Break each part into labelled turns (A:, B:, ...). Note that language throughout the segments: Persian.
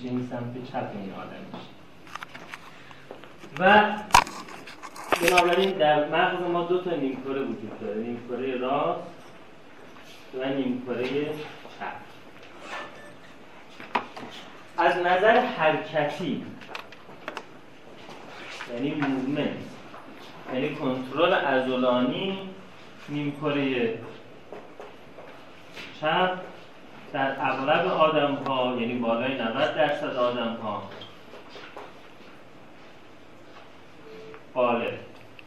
A: این سمت چپ این آدم میشه. و بنابراین در مغز ما دو تا نیمکره وجود داره، نیمکره راست و نیمکره چپ. از نظر حرکتی یعنی موومنت، یعنی کنترل عضلانی، نیمکره چپ در اغلب آدم ها، یعنی بالای 90% آدم ها غالب.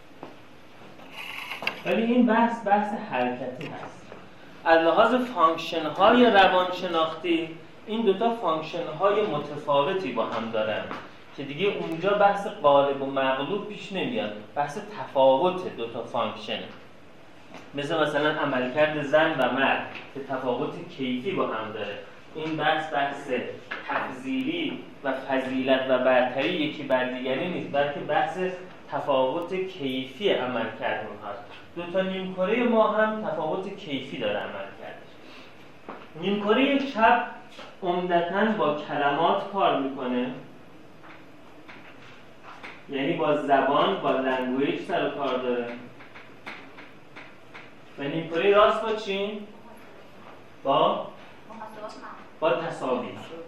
A: ولی این بحث حرکتی هست. از لحاظ فانکشن های روانشناختی این دوتا فانکشن های متفاوتی با هم دارن که دیگه اونجا بحث غالب و مغلوب پیش نمیاد، بحث تفاوت دوتا فانکشن. مثلا عملکرد زن و مرد که تفاوت کیفی با هم داره. این بحث تفضیلی و فضیلت و برتری یکی بر دیگری نیست، بلکه بحث تفاوت کیفی عملکرد اونهاست. دو تا نیمکره ما هم تفاوت کیفی داره عملکردش. نیمکره چپ عمدتاً با کلمات کار میکنه، یعنی با زبان، با لنگویج سر و کار داره. و نیمکره راست با چی؟ با تصاویر.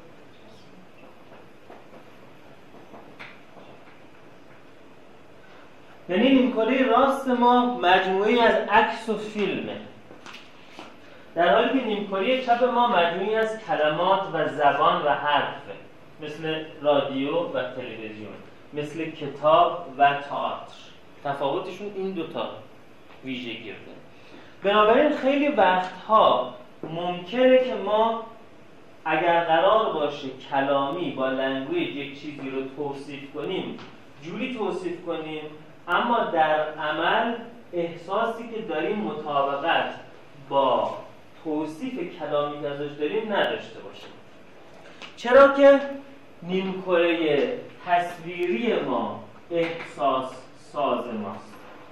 A: یعنی نیمکره راست ما مجموعی از عکس و فیلمه، در حالی که نیمکره چپ ما مجموعی از کلمات و زبان و حرفه، مثل رادیو و تلویزیون، مثل کتاب و تئاتر. تفاوتشون این دوتا ویژگی داره. بنابراین خیلی وقتها ممکنه که ما اگر قرار باشه کلامی با لنگویج یک چیزی رو توصیف کنیم، جوری توصیف کنیم، اما در عمل احساسی که داریم مطابقت با توصیف کلامی که ازش داریم نداشته باشیم. چرا که نیمکره تصویری ما احساس ساز ماست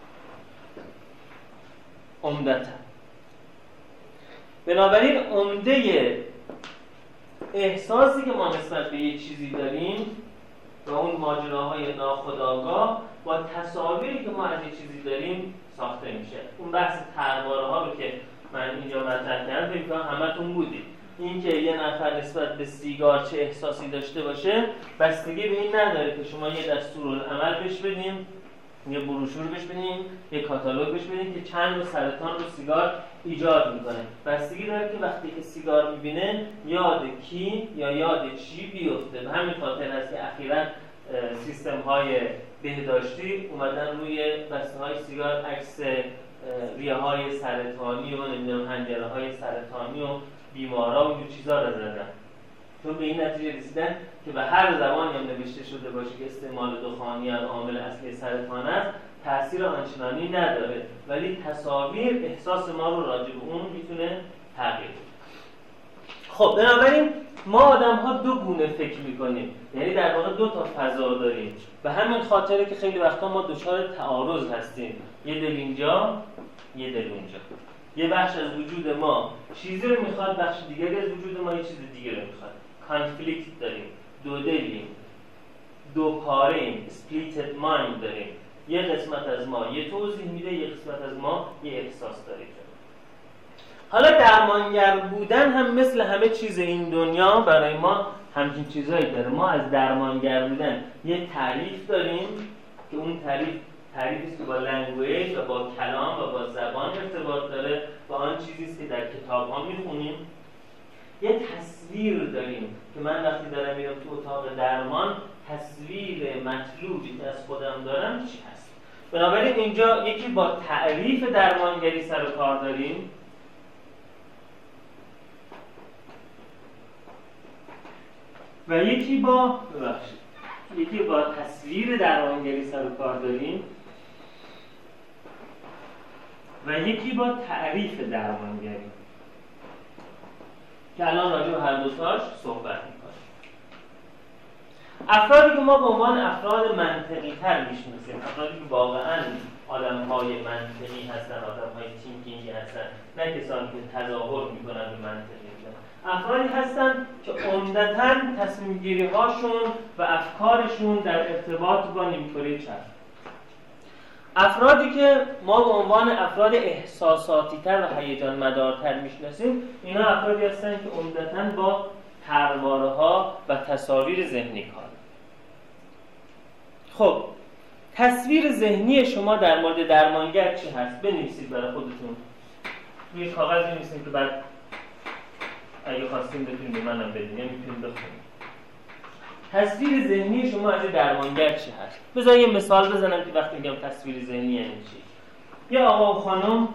A: عمدتاً. بنابراین عمده احساسی که ما نسبت به یک چیزی داریم و اون ماجراهای ناخودآگاه با تصاویری که ما از یک چیزی داریم ساخته میشه. اون بحث طرحواره ها رو که من اینجا مطرح کردم فکر کنم همتون بودید. این که یه نفر نسبت به سیگار چه احساسی داشته باشه بستگی به این نداره که شما یه دستورالعمل بهش بدین، یه بروشور بهش بدین، یه کاتالوگ بهش بدین که چند نوع سرطان رو سیگار ایجاد میکنه. بستگی داره که وقتی که سیگار میبینه یاد کی یا یاد چی بیفته. به همین خاطر هست که اخیراً سیستم های بهداشتی اومدن روی بسته های سیگار عکس ریه های سرطانی و نمیدونم حنجره های سرطانی و بیمارا و این چیزا رو زدن، چون به این نتیجه رسیدن که به هر زبانی هم نوشته شده باشه که استعمال دخانیات عامل اصلی سرطان است تأثیر آنچنانی نداره، ولی تصاویر احساس ما رو راجع به اون میتونه تغییر بده. خب بنابراین ما آدم ها دو گونه فکر میکنیم، یعنی در واقع دو تا فضا داریم. به همین خاطره که خیلی وقتا ما دچار تعارض هستیم، یه دل اینجا یه دل اونجا. یه بخش از وجود ما چیزی رو میخواد، بخش دیگری از وجود ما یه چیز دیگه رو میخواد. کانفلیکت داریم، دو دلیم، دو پاره‌ایم، سپلیتد مایند داریم. یه قسمت از ما یه توضیح میده، یه قسمت از ما یه احساس داره. حالا درمانگر بودن هم مثل همه چیز این دنیا برای ما همچین چیزایی داره. ما از درمانگر بودن یه تعریف داریم که اون تعریفی که با لنگویج و با کلام و با زبان ارتباط داره و آن چیزیست که در کتاب ها میخونیم. یه تصویر داریم که من وقتی دارم میرم تو اتاق درمان تصویر مطلوبی که از خودم دارم چی هست. بنابراین اینجا یکی با تعریف درمانگری سر و کار داریم و یکی با تصویر درمانگری سر و کار داریم و یکی با تعریف درمانگری که الان راجع به هر دوتاش صحبت میکنیم. افرادی که ما به عنوان افراد منطقی تر میشناسیم، افرادی که واقعاً آدم‌های منطقی هستن، آدم‌های تینکینگی هستن، نه کسانی که تظاهر میکنن به منطقی هستن. افرادی هستن که عمدتاً تصمیم گیری هاشون و افکارشون در ارتباط با نیمکره چرخ. افرادی که ما به عنوان افراد احساساتی تر و هیجان مدارتر میشناسیم، اینا افرادی هستن که عمدتاً با طرحواره ها و تصاویر ذهنی کار. خب تصویر ذهنی شما در مورد درمانگر چی هست؟ بنویسید برای خودتون. روی کاغذ بنویسید که بعد اگه خواستین بتونید به منم بدین یا میتونید بخونید. تصویر ذهنی شما از درمانگر چی هست؟ بذار یه مثال بزنم که وقتی میگم تصویر ذهنی یعنی چی. یه آقا و خانم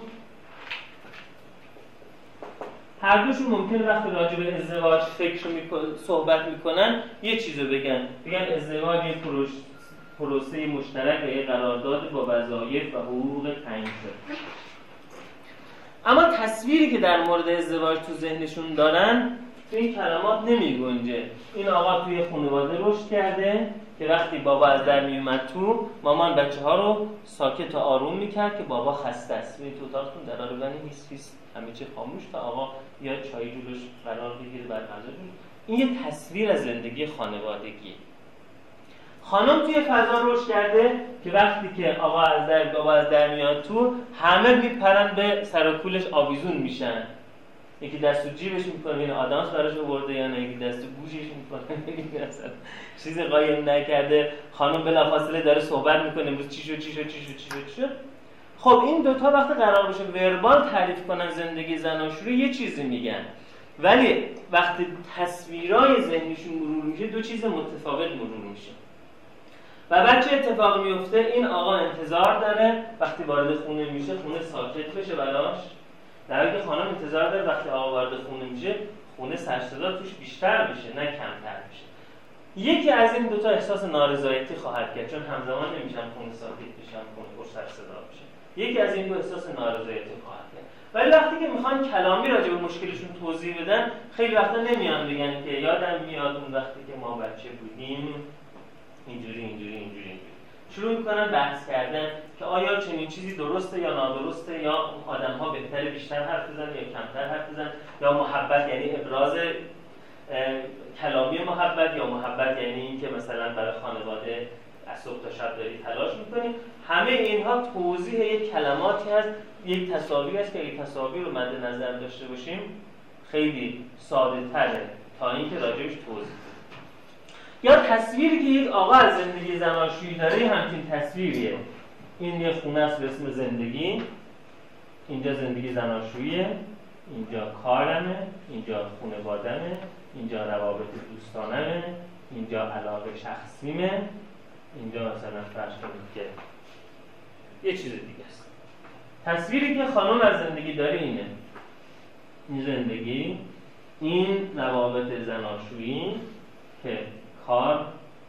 A: هر دوشون ممکنه وقتی راجع به ازدواج صحبت میکنن یه چیزو بگن ازدواج یه پروسه مشترک و یه قرارداد با وظایف و حقوق تعیین شده. اما تصویری که در مورد ازدواج تو ذهنشون دارن تو این کلمات نمی گنجه. این آقا توی خانواده رشد کرده که وقتی بابا از در می اومد تو، مامان بچه ها رو ساکت و آروم میکرد که بابا خسته است. این تو اتاقتون درا رو بنی هیس همه چی خاموش تا آقا یا چای جلوش قرار بگیره بعد غذا جلوش. این یه تصویر از زندگی خانوادگی. خانم توی فضا رشد کرده که وقتی که آقا از در میاد تو، همه میپرن به سر و کولش آویزون میشن. یکی دستو جیبش میکنه این آدامس براش آورده یا نه، یکی دستو گوشش میکنه یکی اصلا چیزی قایم نکرده. خانم بلافاصله داره صحبت میکنه امروز چی شد. خب این دوتا وقتی قرار باشه وربال تعریف کنن زندگی زناشویی یه چیزی میگن، ولی وقتی تصویرای ذهنیشون مرور میشه دو چیز متفاوت مرور میشه. و بعد چه اتفاقی میفته؟ این آقا انتظار داره وقتی وارد خونه میشه خونه ساکت بشه براش، در حالی که خانم انتظار داره وقتی آقا وارد خونه میشه خونه سر صدا توش بیشتر بشه نه کمتر بشه. یکی از این دوتا احساس نارضایتی خواهد کرد چون همزمان نمیشن خونه ساکت بشن خونه پر سر صدا بشه. یکی از این دو احساس نارضایتی خواهد کرد. ولی وقتی که میخوان کلامی راجع به مشکلشون توضیح بدن خیلی وقتا نمیان بگن که یادم میاد اون وقتی که ما بچه بودیم اینجوری شروع میکنن بحث کردن که آیا چنین چیزی درسته یا نادرسته، یا آدم‌ها بهتره بیشتر حرف بزنن یا کمتر حرف بزنن، یا محبت یعنی ابراز کلامی محبت، یا محبت یعنی این که مثلا برای خانواده از صبح تا شب داری تلاش میکنی. همه اینها توضیح یک کلماتی هست، یک تصاویر است که یک تصاویر رو مد نظر داشته باشیم خیلی ساده تره تا اینکه راجعش توضیح. یا تصویری که یک آقا از زندگی زناشویی داره همچین تصویریه. این یه خونه است به اسم زندگی، اینجا زندگی زناشوییه، اینجا کارمه، اینجا خانواده‌مه، اینجا روابط دوستانمه، اینجا علاقه شخصیمه، اینجا مثلا فرض کنید که یه چیز دیگه است. تصویری که خانم از زندگی داره اینه، این زندگی، این روابط زناشویی که کار،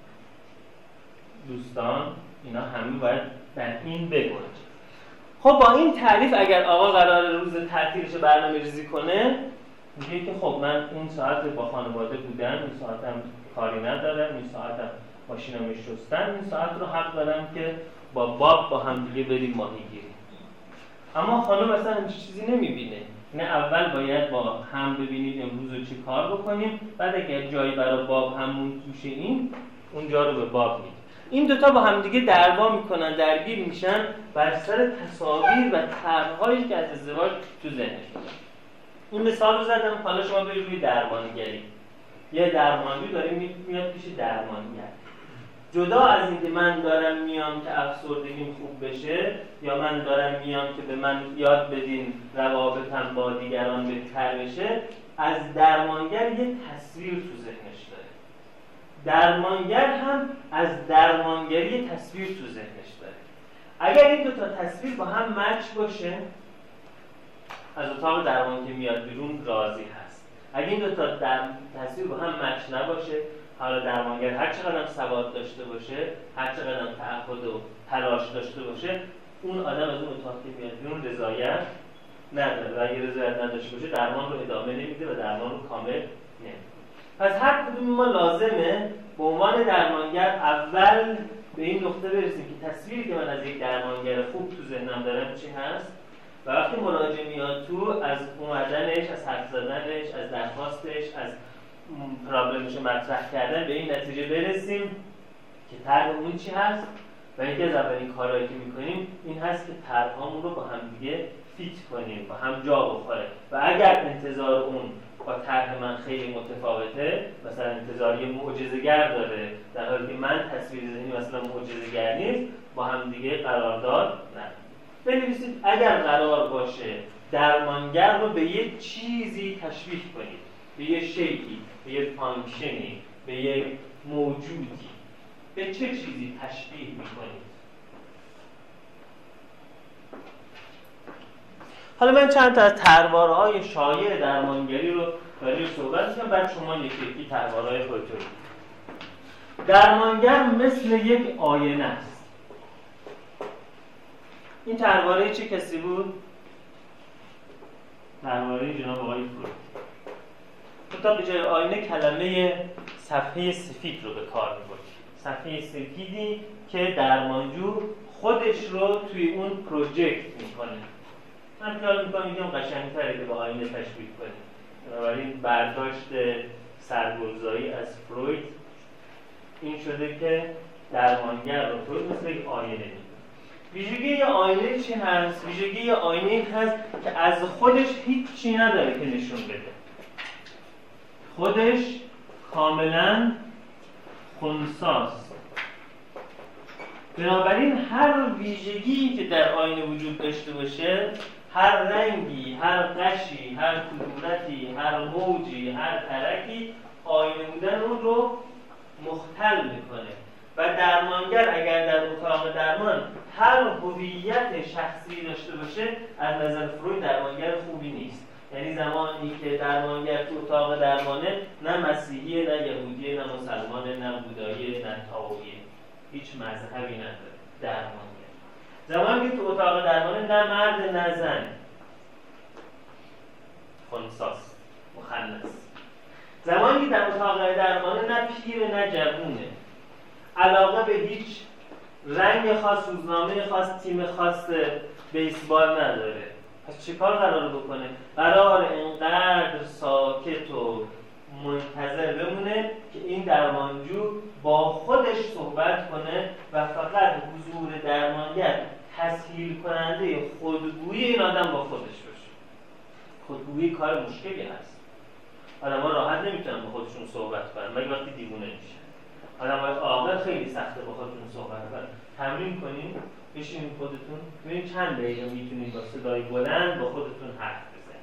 A: دوستان، اینا همه باید در این بگنجه. خب با این تعریف اگر آقا قرار روز تعطیلش برنامه‌ریزی کنه میگه که خب من این ساعت با خانواده بودم، این ساعتم کاری ندارم، این ساعتم ماشینم شستم، این ساعت رو حق دارم که با باب با هم دیگه بریم ماهیگیری. اما خانم اصلا همچین چیزی نمیبینه. نه اول باید با هم ببینید امروز رو چی کار بکنیم، بعد اگر جایی برای باب همون توشه این اونجا رو به باب میدیم. این دوتا با هم دیگه دعوا میکنن، درگیر میشن بر سر تصاویر و طرح‌هایی که از ازدواج تو ذهنشون. این مثال رو زدم، حالا شما برید روی درمانگری. یه درمانجو داره میاد پیش درمانگر. جدا از اینکه من دارم میام که افسردگیم خوب بشه یا من دارم میام که به من یاد بدین روابطم با دیگران بهتر بشه، از درمانگر یه تصویر تو ذهنش داره. درمانگر هم از درمانگری یه تصویر تو ذهنش داره. اگر این دو تا تصویر با هم مچ باشه، از اتاق درمان که میاد بیرون راضی هست. اگر این دو تا تصویر با هم مچ نباشه، حالا درمانگر هر چقدر سواد داشته باشه، هر چقدر تعهد و تلاش داشته باشه، اون آدم از اون اتاق که میاد بیرون رضایت نداره و اگه رضایت نداشته باشه درمان رو ادامه نمیده و درمان رو کامل نمیده. پس هر کدوم ما لازمه به عنوان درمانگر اول به این نقطه برسیم که تصویری که من از یک درمانگر خوب تو ذهنم دارم چی هست و و وقتی مراجع میاد تو، از اومدنش، از حرف زدنش، از درخواستش، از پرابلمش مطرح کردن به این نتیجه برسیم که طرح اون چی هست و یکی از اولین کارهایی که میکنیم این هست که طرحامون رو با هم دیگه فیت کنیم، با هم جا بخوره و اگر انتظار اون با طرح من خیلی متفاوته، مثلا انتظار یه معجزه‌گر داره در حالی که من تصویر ذهنی مثلا معجزه‌گر نیست، با هم دیگه قرارداد نداریم. بنویسید اگر قرار باشه درمانگر رو به یه چیزی تشبیه کنید، به یه شیئی، به یه فانکشنی، به یه موجودی، به چه چیزی تشبیه میکنید؟ حالا من چند تا از طرحوارهای شایع درمانگری رو برای صحبت می‌کنم، بعد شما یکی طرحوارهای خودتون. درمانگر مثل یک آینه است. این طرحواره چه کسی بود؟ طرحواره جناب آقای فروید. تا به جای آینه کلمه صفحه سفید رو به کار می‌برد. صفحه سفیدی که درمانجو خودش رو توی اون پروژکت میکنه. من خیال میکنم یکم قشنگ‌تره که با آینه تشبیه کنیم. بنابراین برداشت سرگلزایی از فروید این شده که درمانگر رو فروید مثل یک آینه می‌بینه. ویژگی آینه چی هست؟ ویژگی آینه هست که از خودش هیچی نداره که نشون بده. خودش کاملاً خنثیست. بنابراین هر ویژگی که در آینه وجود داشته باشه، هر رنگی، هر قشی، هر کدورتی، هر موجی، هر ترکی، آینه بودن اون رو مختل میکنه و درمانگر اگر در اتاق درمان هر هویت شخصی داشته باشه، از نظر فروید درمانگر خوبی نیست. یعنی زمانی که درمانگر تو اتاق درمانه، نه مسیحیه، نه یهودیه، نه مسلمانه، نه بوداییه، نه تائویه، هیچ مذهبی نداره درمانگر. زمانی که تو اتاق درمانه، نه مرد نه زن، خنثیست، مخنث. زمانی که در اتاق درمانه، نه پیر نه جوونه، علاقه به هیچ رنگ خاص، روزنامه خاص، تیم خاص بیسبال نداره. پس چه کار قرار بکنه؟ قرار اینقدر ساکت و منتظر بمونه که این درمانجو با خودش صحبت کنه و فقط حضور درمانگر تسهیل کننده خودگویی این آدم با خودش باشه. خودگویی کار مشکلی هست. آدم‌ها راحت نمیتونن با خودشون صحبت کنن مگه وقتی دیوونه میشن. آدم‌های عاقل خیلی سخته با خودشون صحبت کنن. تمرین کنین، بشینید خودتون، ببینید چند دقیقه میتونید با صدای بلند با خودتون حرف بزنید.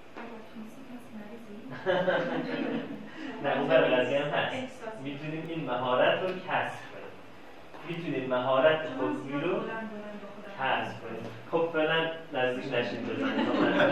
A: نه اون برای قضیه هم هست. میتونید این مهارت رو کسب کنید. میتونید مهارت خودگویی رو کسب کنید. خب فعلا نزدیک نشید بزنید.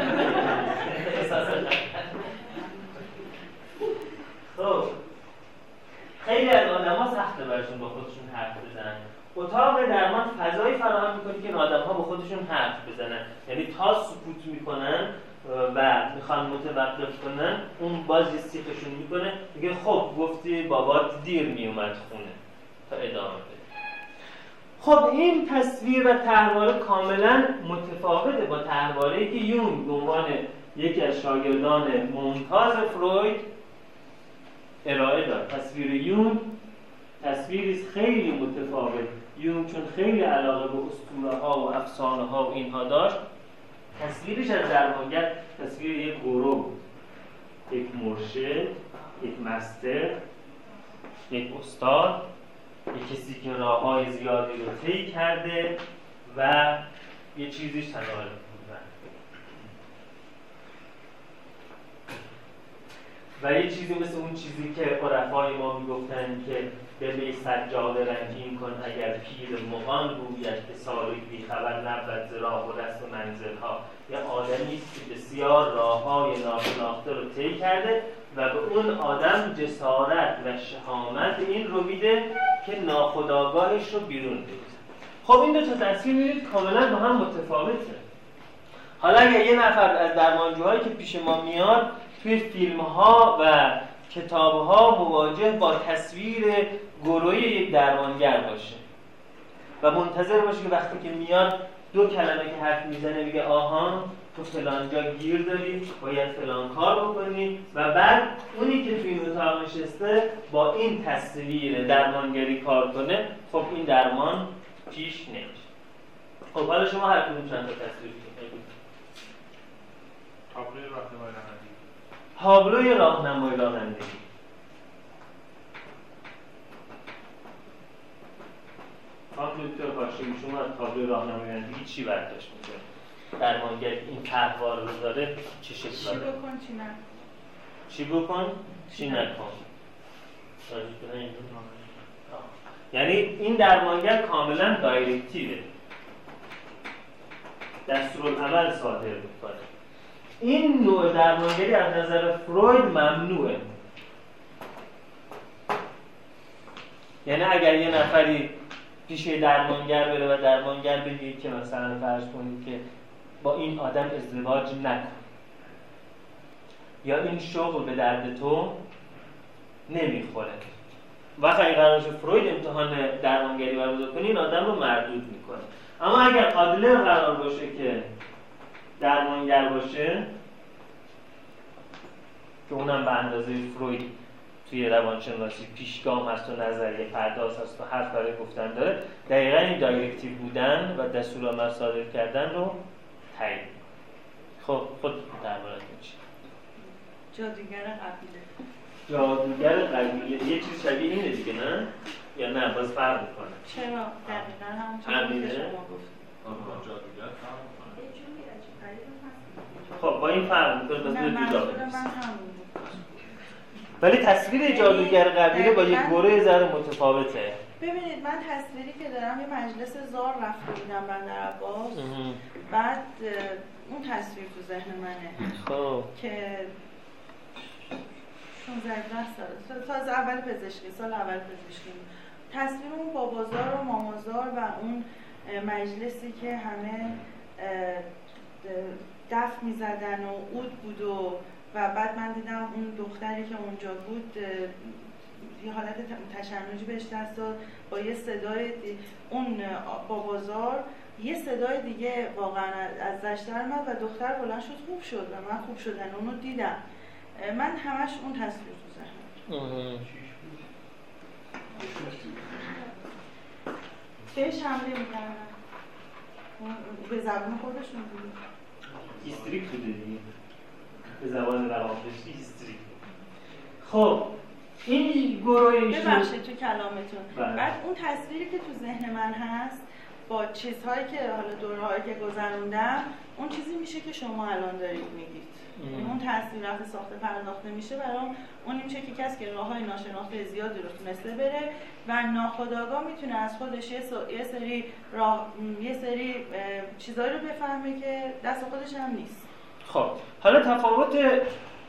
A: خب خیلی از آدم‌ها سخته برشون با خودشون حرف بزنن. اتاق درمان فضایی فراهم می‌کنه که این آدم‌ها با خودشون حرف بزنن. یعنی تا سکوت می‌کنن و میخوان متوقف کنن، اون باز یه سیخشون میکنه میگه خب گفتی بابات دیر میومد خونه تا ادامه بده. خب این تصویر و طرحواره کاملا متفاوته با طرحواره‌ای که یونگ به عنوان یکی از شاگردان ممتاز فروید ارائه داد. تصویر یونگ تصویری خیلی متفاوت. یونگ چون خیلی علاقه به اسطوره‌ها و افسانه‌ها و اینها داشت، تصویرش از درمانگر تصویر یک گورو بود، یک مرشد، یک مستر، یک استاد، یک کسی که راه‌های زیادی رو طی کرده و یه چیزیش تنال بودن و یه چیزی مثل اون چیزی که عرفای ما میگفتن که به می سجاده رنگین کن اگر پیر مغان گوید که سالک بی خبر نبود ز راه و رسم منزلها. یه آدمی است که بسیار راه‌های ناشناخته رو طی کرده و به اون آدم جسارت و شهامت این رو میده که ناخودآگاهش رو بیرون بریزه. خب این دو تا تصویر می‌بینید کاملا با هم متفاوته. حالا اگر یه نفر از درمانجوهایی که پیش ما میاد توی فیلم‌ها و کتاب‌ها مواجه با تصویر گروهی یک درمانگر باشه و منتظر باشه که وقتی که میاد دو کلمه که حرف میزنه میگه آها تو فلان جا گیر داری، باید فلان کار بکنی، و بعد اونی که توی این اتاق نشسته با این تصویر درمانگری کار کنه، خب این درمان پیش نمیشه. خب حالا شما هر کدوم چند تا تصویر کنید.
B: تابلوی راهنمایی رانندگی.
A: تابلوی راهنمایی رانندگی. دکتر کاشمی شما از تابلوی راهنمایی رانندگی چی برداشت می‌کنید؟ درمانگر این طرحوار رو داره چه شکل داره؟
C: چی بکن چی نکن.
A: چی بکن چی نکن. یعنی این درمانگر کاملا دایرکتیوه، دستورالعمل صادر می‌کنه. این نوع درمانگری از نظر فروید ممنوعه. یعنی اگر یه نفری پیش درمانگر بره و درمانگر بگه که مثلا فرض کنید که با این آدم ازدواج نکن یا این شغل به درد تو نمیخوره، وقتی اگر قرار شه فروید امتحان درمانگری برگزار کنه این آدم رو مردود میکنه. اما اگر قادلر قرار باشه که درمانگر باشه که اونم به اندازه فروید توی روانشناسی پیشگام هست و نظریه پرداز هست و حرف برای گفتن داره، دقیقا این دایرکتیو بودن و دستورالعمل صادر کردن رو تایید. خب خود دربارت چی؟
C: جادوگر قبیله.
A: جادوگر قبیله یه چیز شبیه اینه دیگه نه؟ یا نه باز فرق میکنه؟
C: چرا؟ دقیقا همون چیزی که شما گفتید.
B: جادوگر فرق میکنه.
C: یه جوری عجیب غریب هست.
A: خب با این فرق میکنه بس
C: نه
A: جدا
C: منظور من همون بود.
A: ولی تصویر جادوگر قبیله با یک گروه ذره متفاوته.
C: ببینید من تصویری که دارم یه مجلس زار رفته بودم بندر عباس، بعد اون تصویر تو ذهن منه.
A: خب
C: که 16 سال تازه اول پزشکی، سال اول پزشکی، تصویر اون بابازار و مامازار و اون مجلسی که همه دف میزدن و عود بود و بعد من دیدم اون دختری که اونجا بود یه حالت تشنجی بهش دست داد با یه صدای اون بابازار، یه صدای دیگه واقعا ازش در اومد و دختر بلند شد خوب شد و من خوب شدن اونو دیدم. من همش اون تصویر تو ذهنم. بهش حمله می‌کردن. به زبان خودشون بود.
A: هیستریک بوده دیگه. به زبان روانپزشکی هیستریک. خب این گروه ایشون
C: ببخشید تو کلامتون. بعد اون تصویری که تو ذهن من هست با چیزهایی که حالا دورهایی که گذروندم اون چیزی میشه که شما الان دارید میگید. اون تصویر وقتی ساخته پرداخته میشه برام اون میشه که کسی که راههای ناشناخته زیادی رو تونسته بره و ناخودآگاه میتونه از خودش یه سری چیزایی رو بفهمه که دست خودش هم نیست.
A: خب حالا تفاوت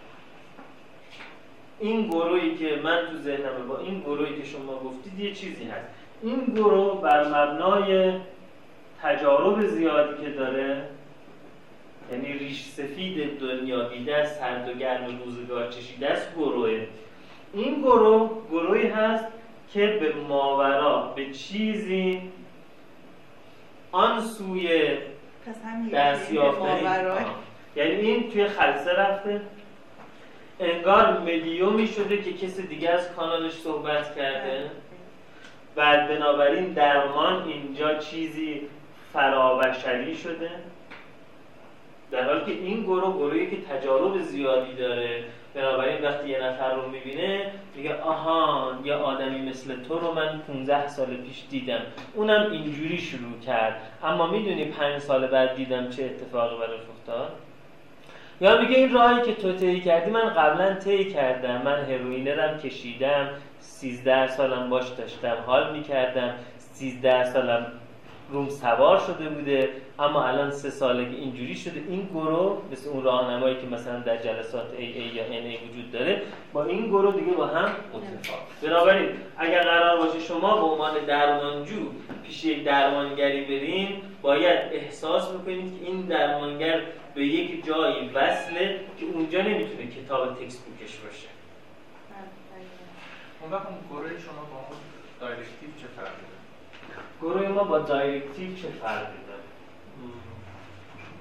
A: این گروهی که من تو ذهنمه با این گروهی که شما گفتید یه چیزی هست. این گروه بر مبنای تجارب زیادی که داره، یعنی ریش سفید دنیا دیده است، سرد و گرم روزگار چشیده است گروه. این گروهی هست که به ماورا به چیزی آن سوی دست یافتنی، یعنی این توی خلسه رفته انگار مدیومی شده که کسی دیگه از کانالش صحبت کرده و بنابراین درمان اینجا چیزی فرابشری شده، در حالی که این گروهی که تجارب زیادی داره بنابراین وقتی یه نفر رو میبینه میگه آها یه آدمی مثل تو رو من 15 سال پیش دیدم، اونم اینجوری شروع کرد اما میدونی 5 سال بعد دیدم چه اتفاقی براش افتاد. یا میگه این راهی که تو طی کردی من قبلا طی کردم، من هروئینرم کشیدم، 13 سالم باش داشتم حال میکردم، 13 سالم روم سوار شده بوده اما الان 3 ساله که اینجوری شده. این گروه مثل اون راهنمایی که مثلا در جلسات AA یا NA وجود داره با این گروه دیگه با هم متفاوت. بنابراین اگر قرار باشه شما به عنوان درمانجو پیش یک درمانگری برین باید احساس بکنید که این درمانگر به یک جایی وصله که اونجا نمیتونه کتاب تکست بوکش باشه.
B: اون وقت گروه شما با اون دایرکتیو چه فرقی داره؟
A: گروه ما با دایرکتیو چه فرقی داره؟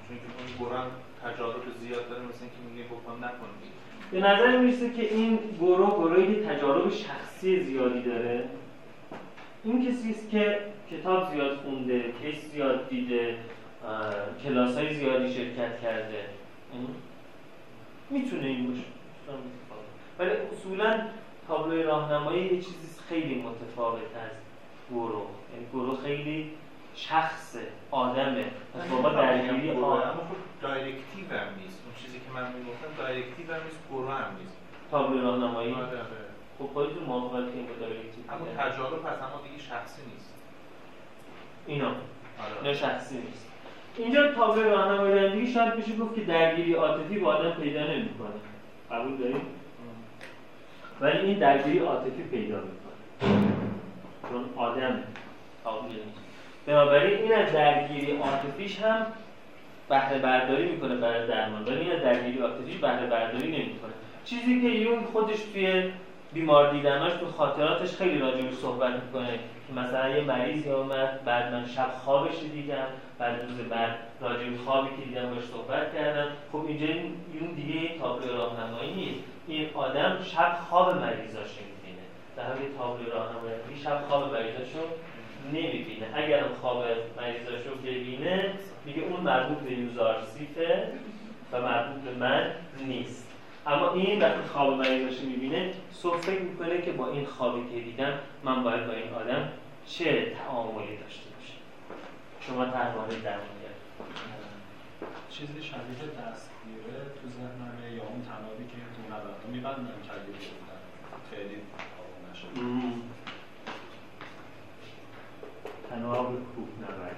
B: چون که اون گروه تجارب زیاد داره، مثل اینکه میگه بکن نکنید.
A: به نظر میرسه که این گروهی تجارب شخصی زیادی داره. این کسی است که کتاب زیاد خونده، کیس زیاد دیده، کلاس‌های زیادی شرکت کرده. میتونه این باشه. ولی اصولاً تابلوی راهنمایی یه چیزی خیلی متفاوت از گروه. یعنی گروه خیلی شخصه، آدمه. پس بابا درگیری
B: اما دایرکتیو هم نیست. اون چیزی که من میگفتم دایرکتیو هم نیست، گروه هم نیست.
A: تابلوی راهنمایی.
B: آره.
A: خب خودتون موافقت این با دایرکتیو.
B: اما تجارب پس اما دیگه شخصی نیست.
A: اینا شخصی نیست. اینجا تابلوی راهنمایی رانندگی شاید بشه گفت که درگیری عاطفی با آدم پیدا نمی‌کنه. قبول دارید؟ ولی این درگیری عاطفی پیدا می‌کنه. چون آدم قابل نیست. بنابراین این از درگیری عاطفیش هم بهره برداری می‌کنه برای درمان، ولی این از درگیری عاطفیش بهره برداری نمی‌کنه. چیزی که یون خودش توی بیمار دیدناش تو خاطراتش خیلی راجعش صحبت می‌کنه که مثلا یه مریضی اومد بعد من شب خوابش دیدم، بعد روز بعد راجع به خوابی که دیدم باهاش صحبت کردم. خب اینجا یون دیگه تابلو راهنمایی نیست. این آدم شب خواب مریضاش می‌بینه. در حالی که تابلو راهنمایی شب خواب مریضاشو نمی‌بینه. اگر خواب مریضاشو ببینه میگه اون مربوط به یوزارسیفه و مربوط به من نیست. اما این وقتی خواب مریضاشو می‌بینه صبح فکر می‌کنه که با این خوابی که دیدم من باید با این آدم چه تعاملی داشته باشم. شما درباره درمانگر
D: چیزی شبیه دستگیره تو ذهنمه یا اون تنابی که تو نبرد میبندم که اگه بودن خیلی آروم نشد.
A: تناب کوه نبرد.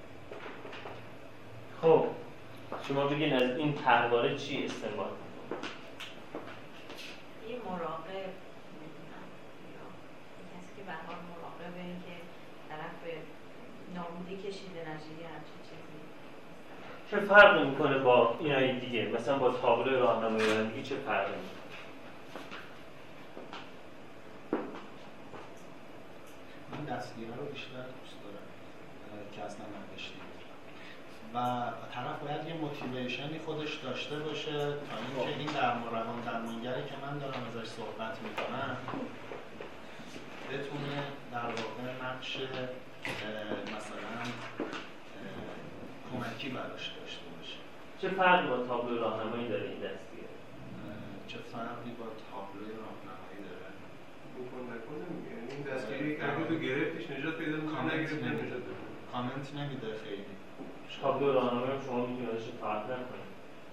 A: خب شما بگین از این طرحواره چی استنباط می‌کنید؟
E: یه مراقب نمیدونم یا کسی که به حال مراقب این که طرف نابودی کشیده نشه یا همچین چیزی.
A: چه فرق میکنه با اینایی دیگه؟ مثلا با تابلو راهنمایی رانندگی چه فرقی میکنه؟
D: من دستگیره رو بیشتر دوست دارم که اصلا نداشتیم و طرف باید یه موتیویشنی خودش داشته باشه تا اینکه این درمانگری که من دارم ازش صحبت میکنم بتونه در واقع نقش مثلا کمکی براش داشته باشه.
A: چه فرقی با تابلو راهنمایی داره این دستگیره؟
D: چه فرقی با تابلوی راهنمایی داره؟
F: بکن نکنه میگه این دستگیری که اگه تو گرفتیش نجات پیدا میکنه نگرفتی نجات پیدا
D: کامنت نمیده خیلی.
A: تابلو راهنمایی هم شما میتونید ازش فرق نکنید.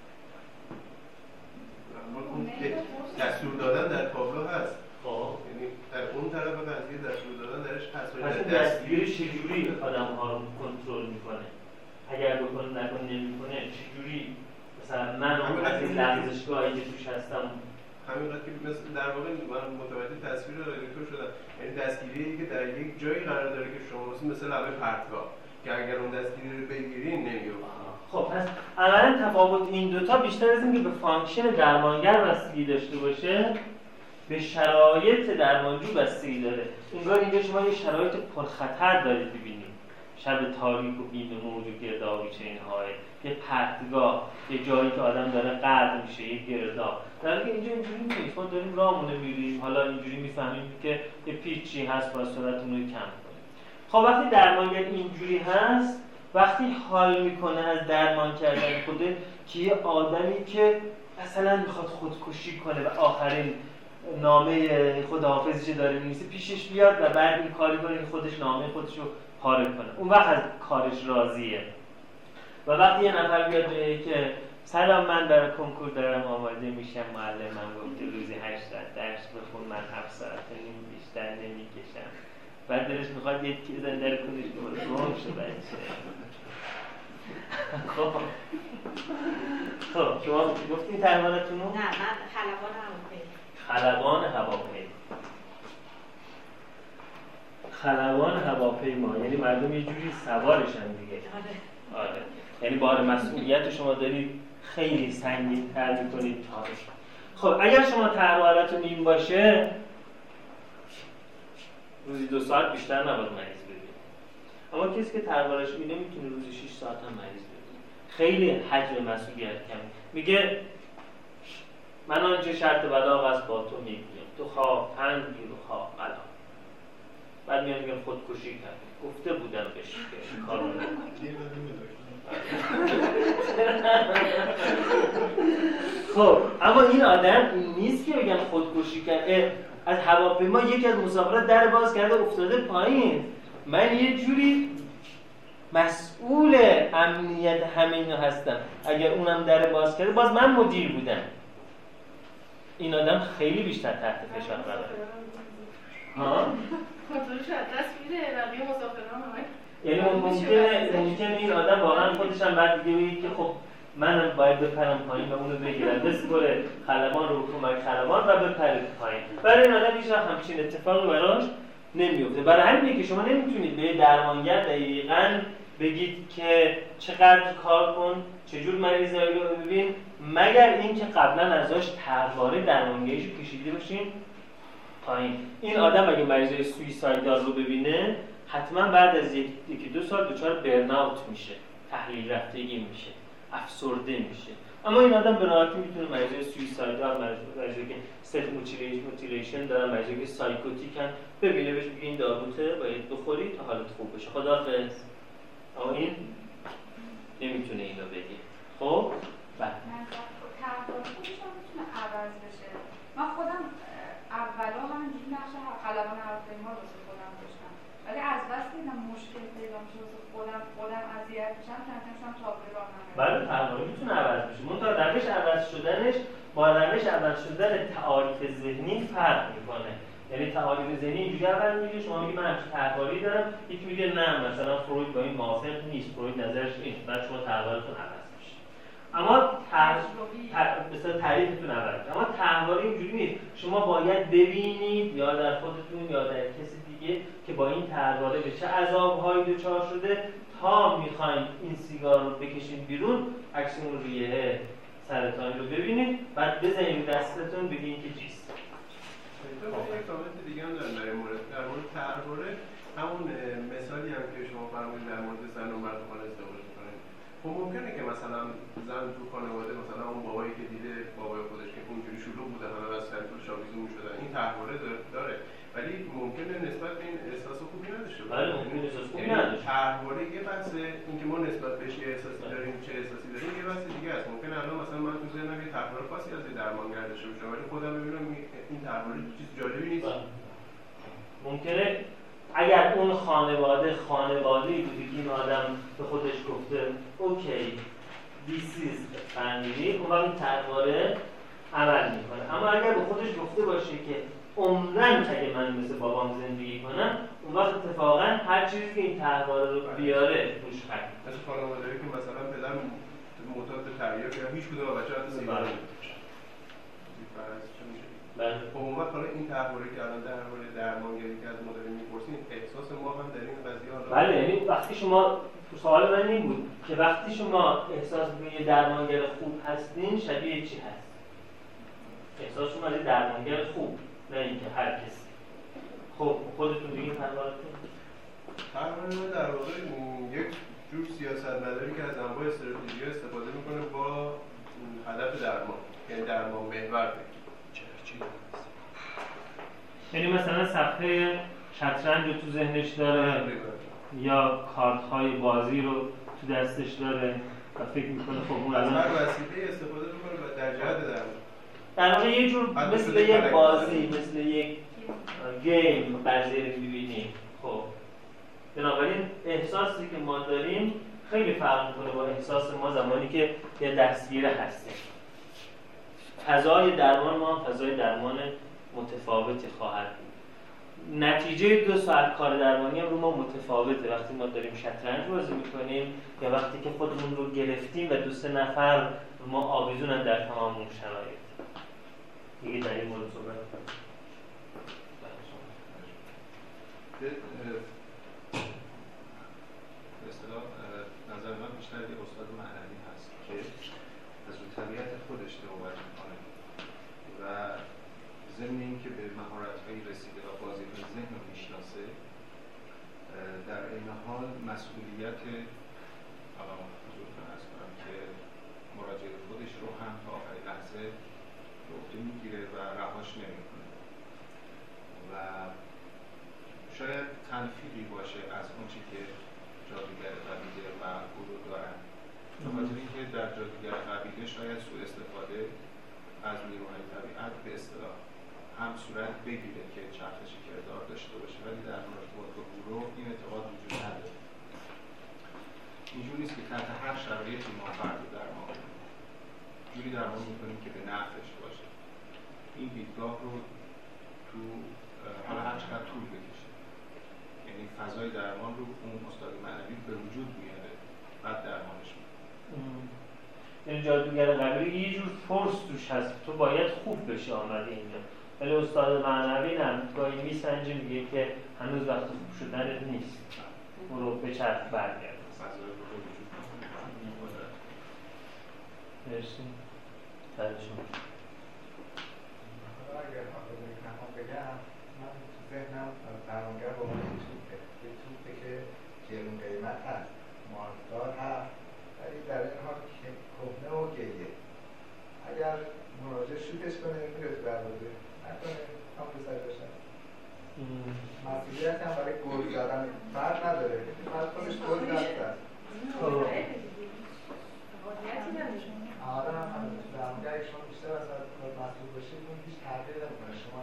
F: اون دستور دادن در تابلو هست.
A: خب
F: یعنی در اون طرف قضیه دستور دادن درش هست.
A: پس این دستگیری چجوری آدم‌ها رو کنترل میکنه؟ اگر بکنه نکنه نمیکنه چجوری مثلا من اون از این لغزشگاهی که توش هستم
F: همینقدر که مثل در واقع من متوجه تصویر دکتر شدم، یعنی دستگیری که در یک جایی قرار داره که شما مثل لبه پرتگاه که اگر اون دستگیری رو بگیرین نمیفته.
A: خب پس اولا تفاوت این دوتا بیشتر از اینکه به فانکشن درمانگر بستگی داشته باشه به شرایط درمانجو بستگی داره. انگار اینجا شما یه شرایط پرخطر دارید ببینید، شب تاریک و بی‌نمود و گردآویچه این‌های یه پرتگاه، یه جایی که آدم داره غرق میشه، یه گرداب. در حالی که اینجا اینجوری نیست، ما داریم راهمون میریم، حالا اینجوری میفهمیم که یه پیچی هست با سرعتون رو کم کنیم. خب وقتی درمانگر اینجوری هست، وقتی حال میکنه از درمان کردن خوده که یه آدمی که مثلا میخواد خودکشی کنه و آخرین نامه خداحافظیش داره می‌نویسه پیشش بیاد و بعد این کاری کنه که خودش نامه خودش رو پاره کنه، اون وقت از کارش راضیه. و وقتی یه نفر بیاد که سلام من برای کنکور دارم آماده میشم، معلم من گفته روزی 8 ساعت درس بخون، من 7 ساعت نیم بیشتر نمیکشم، بعد دلش میخواد یه چیز در کنش کنه گم شه بچه. خب شما گفتین درمانتون رو؟
E: نه من خلبان هواپیما.
A: خلبان هواپیما. خلبان هواپیما یعنی مردم یه جوری سوارشن دیگه. آره. یعنی بار مسئولیت شما دارید خیلی سنگین تر میکنید تاش. خب اگر شما طرحوارتون این باشه روزی 2 ساعت بیشتر نباید مریض ببینید. اما کسی که طرحوارش اینه میتونه روزی 6 ساعت هم مریض ببینید. خیلی حجم مسئولیت کم. میگه من آنچه شرط بلاغ است با تو میگویم، تو خواه پند گیر و خواه بلاغ. بعد میگن خودکشی کرد، گفته بودم بهش که این کارو نکنی. خب اما این آدم نیست که بگن خودکشی کرد. از هواپیما یکی از مسافرات در باز کرده افتاده پایین، من یه جوری مسئول امنیت همینو هستم، اگر اونم در باز کرده باز من مدیر بودم. این آدم خیلی بیشتر تحت فشار قراره. ها؟
C: کنترلش از دست میره، بقیه مسافران هم
A: یعنی ممکنه این آدم واقعا خودش هم بعد دیگه بگه که خب منم باید بپرم پایین و اونو بگیرم، بسپره خلبان رو کمک خلبان و بپره پایین. برای این آدم هیچ وقت همچین اتفاقی براش نمیفته. برای همینه که شما نمیتونید به درمانگر دقیقاً بگید که چقدر کار کن، چجور مریضایی رو ببین، مگر اینکه قبلا ازش طرحواره درمانگریشو کشیده باشین پایین. این آدم اگه مریضای سویسایدال رو ببینه حتما بعد از یکی دو سال دچار برن‌اوت میشه، تحلیل رفتگی میشه، افسرده میشه. اما این آدم به راحتی میتونه مریضای سویسایدال، مریضایی که سلف موتیلیشن دارن، مریضایی که سایکوتیکن ببینه، بهش بگه این داروته باید بخوری تا حالت خوب بشه. خداحافظ. اما این نمیتونه اینو بگه. خب بعد
G: طرحواره خودش هم میتونه عوض بشه. من خودم اولا همینجوری نقش خلبان هواپیما رو خودم داشتم، ولی از بس دیدم مشکل پیدا میشه واسه خودم اذیت میشم، کم تابلو راه نمیرم.
A: بله طرحواره میتونه عوض بشه. منتها روش عوض شدنش با روش عوض شدن تعاریف ذهنی فرق میکنه. یعنی تعاریف ذهنی اینجوری اول میگه شما میگی من همچین طرحواری دارم، یکی میگه نه مثلا فروید با این موافق نیست، فروید نظرش اینه، بعد شما طرحوارتون عوض میشه. اما مثلا تعریفتون عوض میشه. اما طرحواره اینجوری نیست. شما باید ببینید یا در خودتون یا در کسی دیگه که با این طرحواره به چه عذاب‌هایی دچار شده تا میخواین این سیگار رو بکشید بیرون، عکس اون ریه سرطانی رو ببینید، بعد بزنید دستتون بگین که چیست.
F: یک کامنت دیگه هم دارم در مورد طرحواره، همون مثالی هم که شما فرمودید در مورد زن و مرد خانه ازدواج می‌کنن. خب ممکنه که مثلا زن تو خانواده مثلا اون بابایی که دیده بابای خودش که اونجوری شلوغ بوده، همه از سنتور شاویزون می‌شدن، این طرحواره داره، ولی ممکنه نسبت به این احساس خوبی نداشته باشه.
A: بله ممکنه احساس خوبی نداشته.
F: طرحواره یه بحثه، اینکه ما نسبت بهش یه احساسی داریم، چه احساسی داریم یه بحث دیگه است. ممکنه الان مثلا من تو ذهنم یه طرحواره خاصی از درمانگر داشته باشم، ولی خودم ببینم این طرحواره چیز جالبی نیست.
A: ممکنه اگر اون خانواده‌ای بودی که این آدم به خودش گفته اوکی this is family، اون وقت طرحواره عمل میکنه. اما اگر به خودش گفته باشه که عمرن اگه من مثل بابام زندگی کنم، اون وقت اتفاقا هر چیزی که این طرحواره رو بیاره توش خرید.
F: مثل خانواده‌ای که مثلا پدر معتاد به تریاک یا هیچ کدوم بچه‌ها حتی سیگار نمی‌کشه.
A: بله.
F: خب اون وقت حالا این طرحواره که الان درباره درمانگری که از ما داریم می‌پرسیم، احساس ما هم در این قضیه حالا
A: بله، یعنی وقتی شما سوال من این بود که وقتی شما احساس می‌کنید یه درمانگر خوب هستین شبیه چی هست؟ احساس شما از درمانگر خوب، نه اینکه هر کسی. خب خودتون بگید
F: طرحواره در واقع یک جور سیاستمداری که از انواع استراتژی استفاده میکنه با هدف درمان، یعنی درمان محور.
A: یعنی مثلا صفحه شطرنج رو تو ذهنش داره یا کارت های بازی رو تو دستش داره و فکر میکنه خب اون
F: از هر وسیله استفاده میکنه در جهت درمان.
A: در واقع یه جور مثل یک بازی، مثل یک گیم بازی می‌بینیم. خب بنابراین احساسی که ما داریم خیلی فرق می‌کنه با احساس ما زمانی که یه دستگیر هستیم. فضای درمان ما هم فضای درمان متفاوتی خواهد بود. نتیجه 2 ساعت کار درمانی هم رو ما متفاوته وقتی ما داریم شطرنج بازی می‌کنیم یا وقتی که خودمون رو گرفتیم و 2-3 نفر ما آویزونن در تمام اون شرایط. دیگه در این مورد صحبت کنیم.
B: به اصطلاح نظر من بیشتر یه استاد معنوی هست که از رو طبیعت خودش صحبت میکنه و ضمن اینکه به مهارت‌های رسیده و بازی‌های ذهن رو میشناسه، در این حال مسئولیت حالا حضورتون عرض کنم که مراجعه خودش رو هم تا آخرین لحظه به عهده میگیره و رهاش نمیکنه و شاید تلفیقی باشه از اون چی که جادوگر قبیله و گروه دارن، به خاطر اینکه در جادوگر قبیله شاید سوء استفاده از نیروهای طبیعت به اصطلاح هم صورت بگیره که چرخش کردار داشته باشه، ولی در ارتباط با گروه این اعتقاد وجود نداره. اینجوری نیست که تحت هر شرایطی ما فرد رو درمان کنیم، جوری درمان میکنیم که به نفعش باشه. این دیدگاه رو تو حالا هر چقدر طول بکشه، یعنی فضای درمان رو اون استاد معنوی به وجود میاره، بعد درمانش میکنه.
A: یعنی جادوگر قبیله یه جور فورس توش هست، تو باید خوب بشه آمده اینجا، ولی استاد معنوی نه، گاهی میسنجه میگه که هنوز وقت خوب شدنت نیست، برو به چرخ برگرد. مرسی. ترشون
H: اگر نخوام بگم، من تو ذهنم درمانگر با من یه توپه که گرون قیمت هست، مارکدار هست، ولی در این حال کهنه و گریه. اگر مراجع شوتش کنه میره تو دروازه، نکنه هم رو سر باشن. مسئولیت هم برای گل زدن فرد نداره، فرد خودش گل زد. آره هم درمانگر شما بیشتر از مسئول باشید، اون هیچ تغییر نمیکنه، شما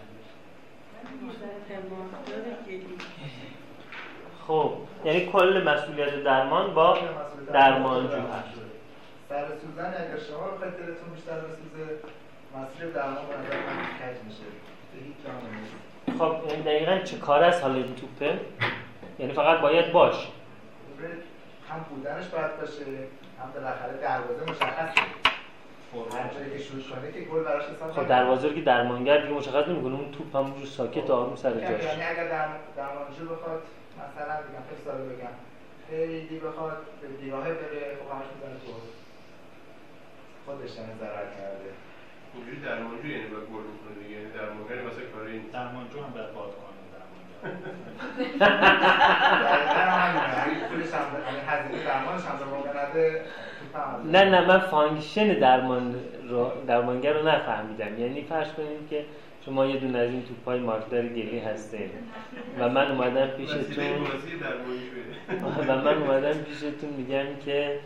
A: خب یعنی کل مسئولیت درمان با درمانجو هست.
H: سر سوزن اگر شما بخواید دلتون بیشتر بسوزه، مسئولیت درمان به نظر من کج میشه، هیچ جا نمیشه.
A: خب این دقیقاً چه کار است حالا این توپه؟ یعنی فقط باید باش.
H: هم بودنش باید باشه، هم بالاخره دروازه مشخصه. هر جایی که شوت کنه که گل براش حساب.
A: خب دروازه رو که درمانگر دیگه مشخص نمی‌کنه، اون توپ همونجور ساکت آروم سر جاش.
H: یعنی اگر درمانجو بخواد مثلا بگم خیلی ساده بگم، خیلی بخواد به دیواره بره، خب همش میزنه تو خودش هم ضرر کرده.
F: اینجوری درمانجو یعنی باید گل بکنه دیگه، یعنی درمانگر واسه کار این
D: درمانجو هم باید باد کنه.
A: نه من فانکشن درمانگر رو نفهمیدم. یعنی فرض کنید که شما یه دونه از این توپای مارکدار گلی هستین و من اومدم پیشتون میگم که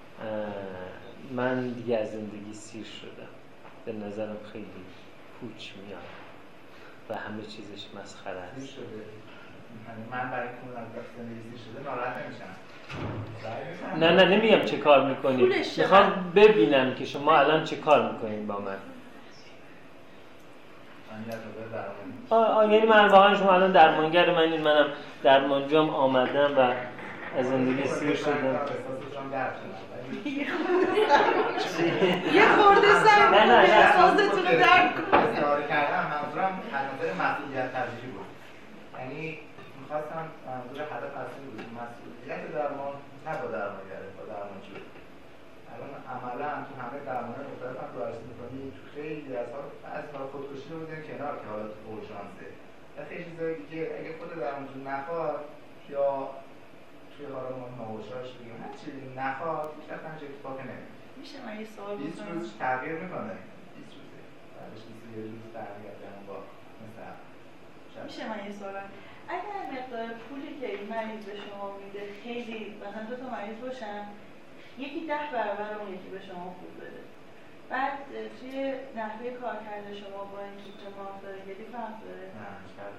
A: من دیگه از زندگی سیر شدم، به نظرم خیلی پوچ میاد و همه چیزش مسخره است.
H: من برای کنم زندگی شده ناراحت نمیشم.
A: نه نمیگم چه کار میکنید، میخوام ببینم که شما الان چه کار میکنید با من. یعنی من واقعا شما الان درمانگر منم درمانجوم آمدم و از زندگی سیر شدم.
C: یه خورده سر احساستون رو درک کنم.
H: استعاره کردم منظورم از نظر مسئولیت پذیری بود. یعنی میخواستم منظور هدف اصلی بود، مسئولیت درمان نه با درمانگره، با درمانجو. الان عملا تو همه درمان‌های مختلف هم بررسی می‌کنی، تو خیلی از خودکشی رو بزنیم کنار که حالا تو اورژانسه و خیلی چیزایی دیگه اگه خود درمانجو نخواد یا توی حالا ما ناوشاش بگیم هر چیزی نخواد هیچ وقت همچه اتفاقی نمیفته.
C: میشه من یه سوال بکنم؟
H: 20 روز تغییر میکنه، 20 روزه بعدش 21 روز برمیگرده با مثلا.
C: میشه من یه سوال اگر مقدار پولی که این مریض به شما میده خیلی مثلا 2 تا مریض باشن، یکی 10 برابر اون یکی به شما پول بده، بعد توی نحوه کار کرده شما با این توپ مارکدارگری فرق داره؟
H: نه فرق.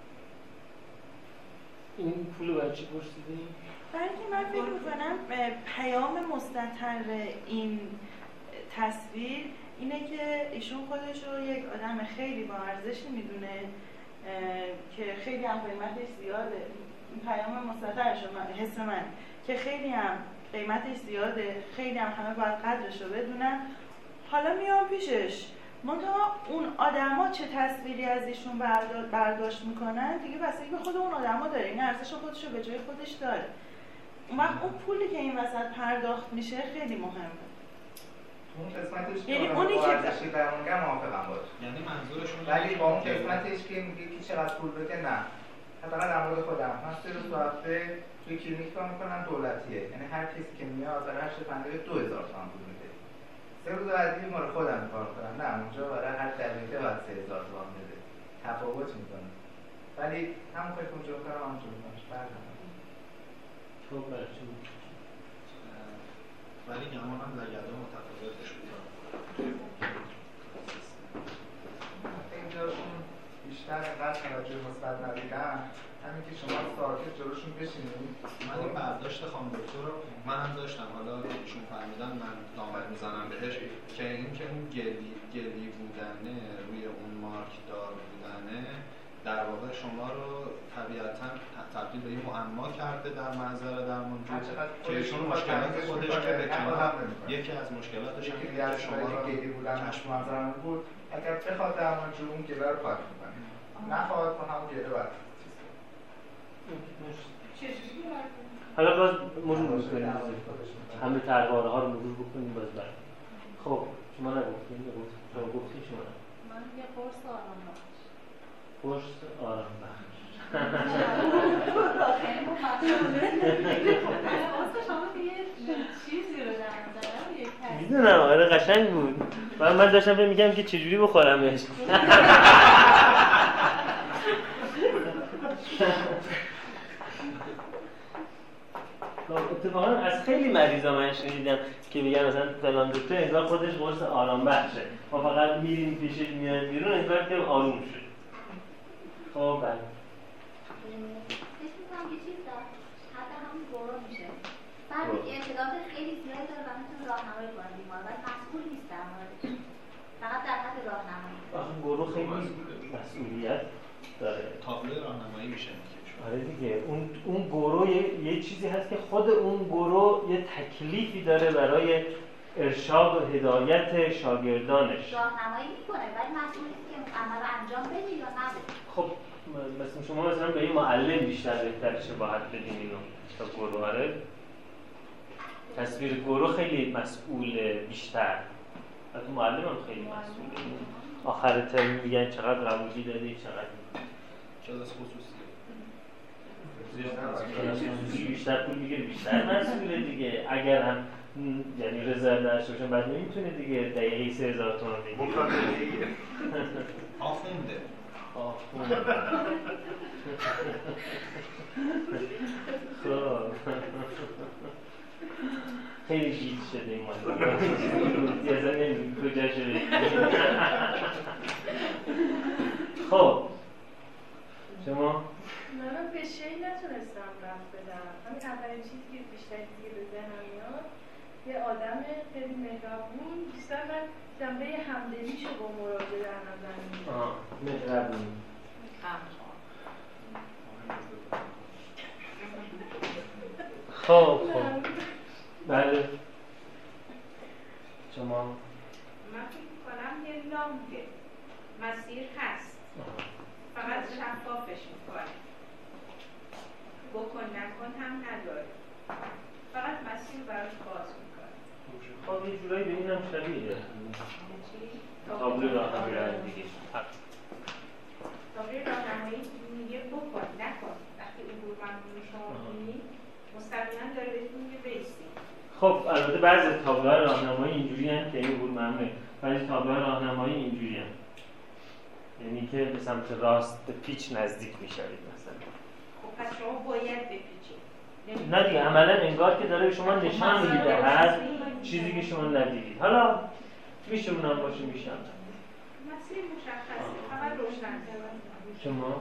A: این پول رو برای چی پرسیدی؟
C: برای اینکه من فکر میکنم پیام مستتر این تصویر اینه که ایشون خودش رو یک آدم خیلی با ارزشی میدونه که خیلی هم قیمتش زیاده. این پیام مستترش حس من که خیلی هم قیمتش زیاده، خیلی هم همه باید قدرش رو بدونن. حالا میام پیشش منتها اون آدما چه تصویری از ایشون برداشت میکنن دیگه بستگی به خود اون آدما داره، این ارزش خودش رو به جای خودش داره. اون وقت اون پولی که این وسط پرداخت میشه خیلی مهمه.
H: اون قسمتش
C: یعنی اونی که
H: ارزش درمانگر موافقم باشه،
D: یعنی منظورشون
H: ولی با اون قسمتش که میگه که چقدر پول بده نه. حداقل در مورد خودم من 3 روز تو هفته توی کلینیک کار میکنم دولتیه، یعنی هر کسی که میاد برای 8 دقیقه 2000 تومان پول میده. 3 روز بعدی مال خودم کار کنم، نه اونجا برای هر دقیقه باید 3000 تومان بده. تفاوت میکنه. ولی همون کاری که اونجا میکنم همونجا میکنم. فرق نداره.
A: تو برچون
D: ولی گمان هم لگده متفاوتش بودم.
H: اینجاشون بیشتر اینقدر توجه مثبت ندیدن، همین که شما ساکت جلوشون بشینید.
D: من این برداشت خانم دکتر رو من هم داشتم، حالا ایشون فهمیدن من دامن میزنم بهش، که این که اون گلی بودنه روی اون مارک دار بودنه در واقع شما رو طبیعتاً تبدیل به این معما کرده در منظر درمانجو که ایشون مشکلات خودش که به کنار یکی از مشکلاتش هم اینه که شما رو
H: گلی بودن کشف منظرم بود، اگر بخواد درمانجو اون گله رو پاک میکنه، نخواهد با همون گله باید
A: حالا باز مرور بکنیم، همه ترواره ها رو مرور بکنیم باز بعد. خب شما نگفتیم، شما گفتیم شما
C: من یه قرص آرام بخش.
A: قرص آرام بخش. میدونم آره قشنگ بود. من داشتم میگم که چجوری بخورمش. اتفاقا از خیلی مریضا من شنیدم که میگن مثلا فلان دکتر انگار خودش قرص آرام بخشه، ما فقط میریم پیشش میایم بیرون انگار که آروم شد. خب بله
I: فکر می‌کنم یه چیز داره، حتی همون گورو میشه. بعد اطلاعات خیلی زیادی داره و میتونه راهنمایی کنه بیمار، ولی مسئول نیست در موردش. فقط در حد راهنمایی.
A: آخه گورو خیلی مسئولیت داره.
D: تابلو راهنمایی میشه.
A: آره دیگه اون گورو یه چیزی هست که خود اون گورو یه تکلیفی داره برای ارشاد و هدایت شاگردانش.
I: راهنمایی میکنه ولی مسئول نیست که عمل رو انجام بده یا نده.
A: خب مثلا شما مثلا به این معلم بیشتر بهتر شباهت بدین اینو تا گورو. آره تصویر گورو خیلی مسئول بیشتر، از معلم هم خیلی مسئوله. آخر ترم میگن چقدر قبولی دادی چقدر
D: کلاس خصوصی
A: بیشتر پول میگیره بیشتر مسئوله دیگه. اگر هم یعنی رضایت نداشته باشن بعد نمیتونه دیگه دقیقه 3000 تومان بگیره.
D: آخونده
A: خب خیلی گیج شده این مالی دیازه نمیدونی کجا شده. خب شما؟
J: من به شیء نتونستم رفت بدم. همین اولین چیزی که بیشتر دیگه به ذهنم میاد یه آدم خیلی مهربون، بیشتر من جنبه همدلیشو با مراجعه در نظر میگیرم.
A: مهربون خب بله شما؟
E: من فکر میکنم یه لامپه مسیر هست، فقط شفافش میکنه، بکن نکن هم نداره، فقط مسیر براش باز میکنه.
A: خب یه جورایی به این هم شبیه تابلو راهنمایی دیگه.
E: تابلو راهنمایی میگه بکن نکن، وقتی عبور ممنوع شما میبینید مستقیما داره بهتون میگه بیستی.
A: خب البته بعضی تابلوهای راهنمایی اینجوری هستند که این عبور ممنوعه، بعضی تابلوهای راهنمایی اینجوری هستند یعنی که به سمت راست به پیچ نزدیک میشوید مثلا.
E: خب پس شما باید بپیچید.
A: نه دیگه عملا انگار که داره به شما نشان میده هر چیزی که شما ندیدید. حالا میشه اونم باشه میشه
E: مسیر مشخصه، فقط روشن.
A: شما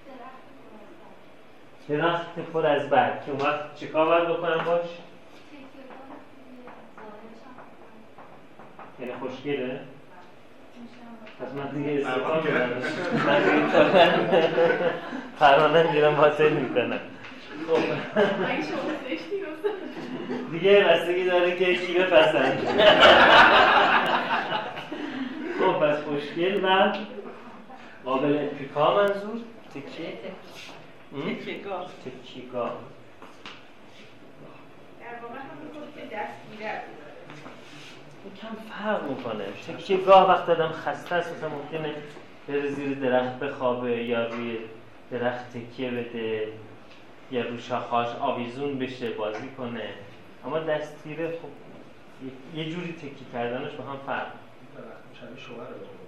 A: درخت پر از برگ که اون وقت چیکار باید بکنم باش؟ یعنی خوشگله؟ پس من دیگه استفاده میدم من دیگه پرانه میرم باطل میکنم. دیگه بستگی داره که کی بپسند. خب پس خوشگل و قابل اتکا منظور؟
C: تکیه‌گاه
E: در واقع همون خود که دستگیره
A: کم فرق میکنه. تکیه‌گاه وقت آدم خسته است مثلا ممکنه بره زیر درخت بخوابه یا روی درخت تکیه بده. یا رو شاخه‌هاش آویزون بشه بازی کنه. اما دستگیره خب یه جوری تکی کردنش با هم فرق
D: شبیه شوهر رو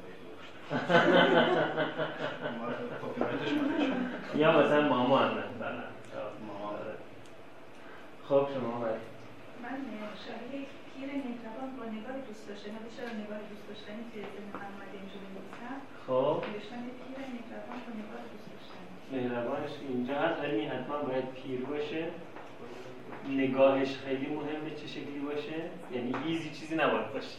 A: یا مثلا ماما هم مثلا ماما. خب شما باید
J: من شبیه پیر مهربان با نگاه دوست داشتنی، چرا نگاه دوست داشتنی توی ذهن من اومده اینجوری می‌نویسم.
A: خب
J: نوشتن پیر مهربان با نگاه دوست داشتنی.
A: مهربانش اینجا هست ولی حتما باید پیر باشه. نگاهش خیلی مهمه چه شکلی باشه، یعنی ایزی چیزی نباید باشه.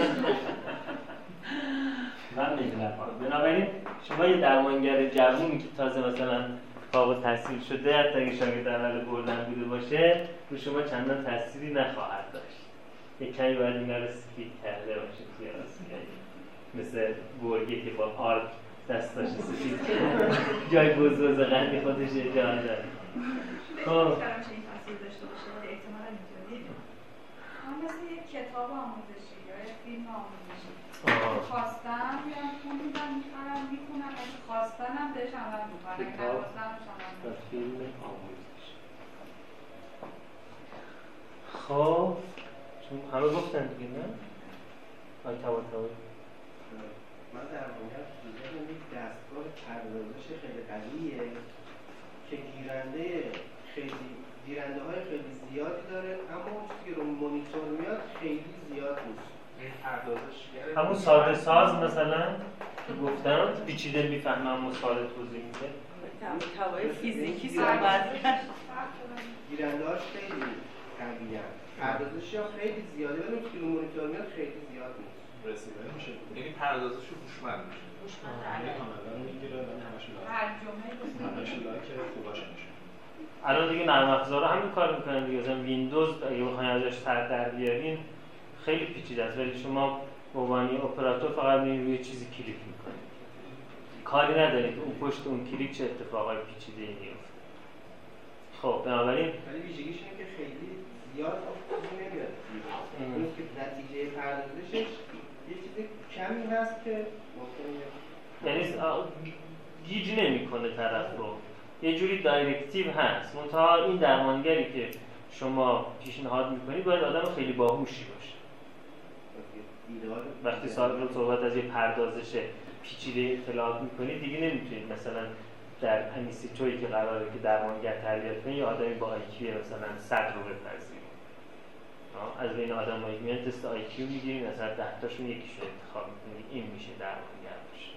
A: من مهربان. بنابراین شما یه درمانگر جوونی که تازه مثلا فارغ التحصیل شده، حتی اگه شاگرد اول بردن بوده باشه، رو شما چندان تأثیری نخواهد داشت. یک کمی باید اینا رو سفید کرده باشه مثل گرگی که با آرک دستاش سفید کرده جای بزرگ قندی خودش اجازه داره. خب
G: من مثل یک کتاب آموزشی یا یک فیلم آموزشی خواستم یا خوندم میخرم میکنم اگه خواستنم بهش عمل میکنم اگه نخواستم
A: و فیلم آموزشی. خب چون همه گفتن دیگه نه؟ آی طباطبایی
K: من در واقع دیدم یک دستگاه پردازش خیلی قویه که گیرنده های خیلی زیادی داره، اما اون چیزی که رو مانیتور میاد خیلی زیاد نیست.
A: همون ساده ساز مثلا که گفتم پیچیده میفهمم اما ساده توضیح میده.
C: توای فیزیکی صحبت کرد.
K: گیرنده هاش خیلی قویه، پردازشی ها خیلی زیاده ولی اون چیزی که رو مانیتور میاد خیلی زیاد نیست.
B: رسیور میشه، یعنی پردازش هوشمند میشه.
D: یعنی کاملا میگیره ولی همش لاک خوباش میشه.
A: الان دیگه نرم افزارها همین کار میکنن دیگه. مثلا ویندوز اگه بخواید ازش سر در بیارین خیلی پیچیده است، ولی شما به عنوان اپراتور فقط میرید روی چیزی کلیک میکنید، کاری ندارید که اون پشت اون کلیک چه اتفاقای پیچیده‌ای میفته. خب بنابراین
K: ولی ویژگیش اینه که خیلی زیاد نمیاد. اون که نتیجه پردازشش یه چیز کمی هست که ممکنه
A: یعنی گیج نمیکنه طرف رو، یه جوری دایرکتیو هست. منتها این درمانگری که شما پیشنهاد میکنید باید آدم خیلی باهوشی باشه. وقتی صحبت از یه پردازش پیچیده اطلاعات میکنید دیگه نمیتونید مثلا در انیسیتویی که قراره که درمانگر تربیت کنه یه آدمی با آیکیو مثلا 100 رو بپذیرید. از بین آدمایی که میان تست آیکیو میگیرید، مثلا 10 تاشون یکیشون انتخاب میکنید، این میشه درمانگر باشه.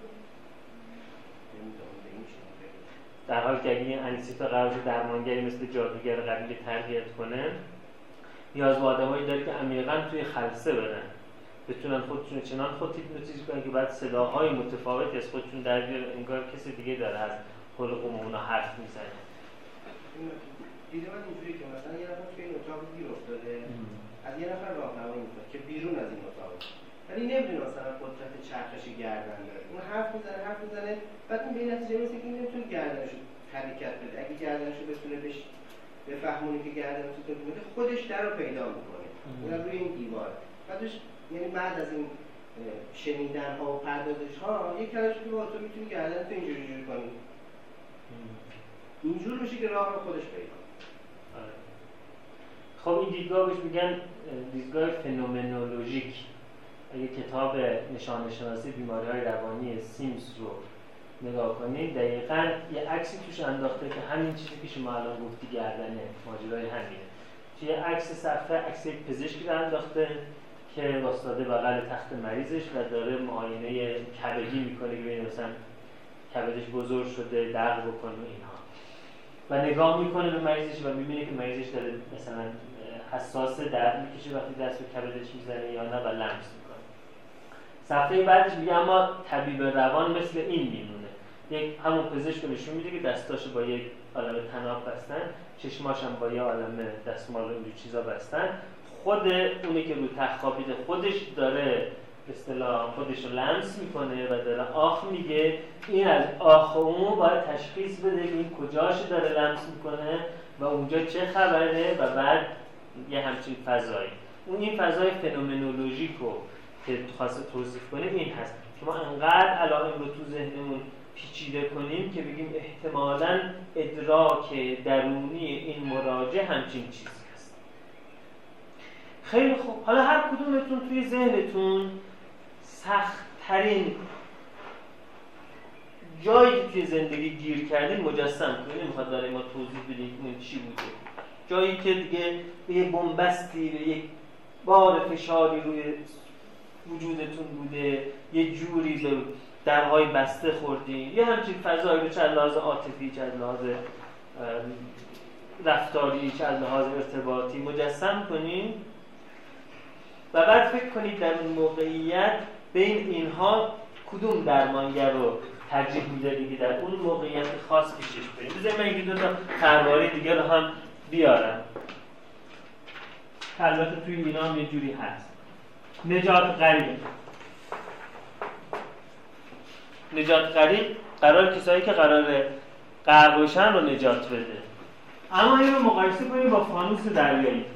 A: در حالی که اگه این انیسیتا قرار شد درمانگری مثل جادوگر قبیله تربیت کنه، نیاز به آدمایی داره که عمیقاً توی خلسه برن، بتونن خودشون چنان خود هیپنوتیزم کنن که بعد صداهای متفاوتی از خودشون در بیارن، انگار کسی دیگه داره از خلقم اونا حرف میزنه.
K: دیده من اینجوری که مثلا یه نفر توی این اتاق گیر افتاده، از یه نفر راهنمایی میکنه که بیرون از این اتاق، ولی نمیدونه مثلا قدرت چرخش گردن داره. اون حرف میزنه بعد این به این نتیجه میرسه که این نمیتونه گردنشو حرکت بده. اگه گردنشو بتونه بفهمونه که گردنشو بده، خودش در رو پیدا میکنه. اون روی این دیوار. بعدش یعنی بعد از این شنیدن ها و پردازش ها یک کلمه که با تو میتونی گردنتو اینجوری کنی. اینجور میشه که راه رو خودش پیدا.
A: خب این دیدگاه بهش میگن دیدگاه فنومنولوژیک. اگه کتاب نشانه شناسی بیماری‌های روانی سیمز رو نگاه کنید، دقیقاً یه عکسی توش انداخته که همین چیزی که شما الان گفتی گردنه، ماجرای همینه. توی عکس صفحه عکس یک پزشکی رو انداخته که واسطاده بغل تخت مریضش و داره معاینه کبدی میکنه که ببینه مثلا کبدش بزرگ شده، درد بکنه و اینها. و نگاه میکنه به مریضش و میبینه که مریضش داره مثلا حساس درد میکشه وقتی دست به کبدش میزنه یا نه و لمس میکنه. صفحه بعدش میگه اما طبیب روان مثل این میمونه. یک همون پزشک نشون میده که دستاشو با یک عالمه طناب بستن، چشماش هم با یه عالمه دستمال و اینجور چیزا بستن. خود اونی که رو تخت خوابیده خودش داره به اصطلاح خودش رو لمس میکنه و داره آخ میگه. این از آخ اون باید تشخیص بده که این کجاش داره لمس میکنه و اونجا چه خبره و بعد یه همچین فضایی. اون این فضای فنومنولوژیک رو که خواسته توصیف کنه این هست که ما انقدر علائم رو تو ذهنمون پیچیده کنیم که بگیم احتمالاً ادراک درونی این مراجع همچین چیزی هست. خیلی خوب، حالا هر کدومتون توی ذهنتون سخت‌ترین جایی که توی زندگی گیر کردین مجسم کنید. نمیخواد برای ما توضیح بدید که این چی بوده. جایی که دیگه به یه بنبستی، به یک بار فشاری روی وجودتون بوده، یه جوری به درهای بسته خوردین، یه همچین فضایی رو چه از لحاظ عاطفی، چه از لحاظ رفتاری، چه از لحاظ ارتباطی مجسم کنین و بعد فکر کنید در اون موقعیت بین اینها کدوم درمانگر رو ترجیح میدادی که در اون موقعیت خاص پیشش برید. بذارید من یکی دو تا طرحواره دیگه رو هم بیارم. البته توی اینا هم یه جوری هست. نجات غریب. نجات غریب قرار کسایی که قراره غرق بشن رو نجات بده. اما این رو مقایسه کنید با فانوس دریایی.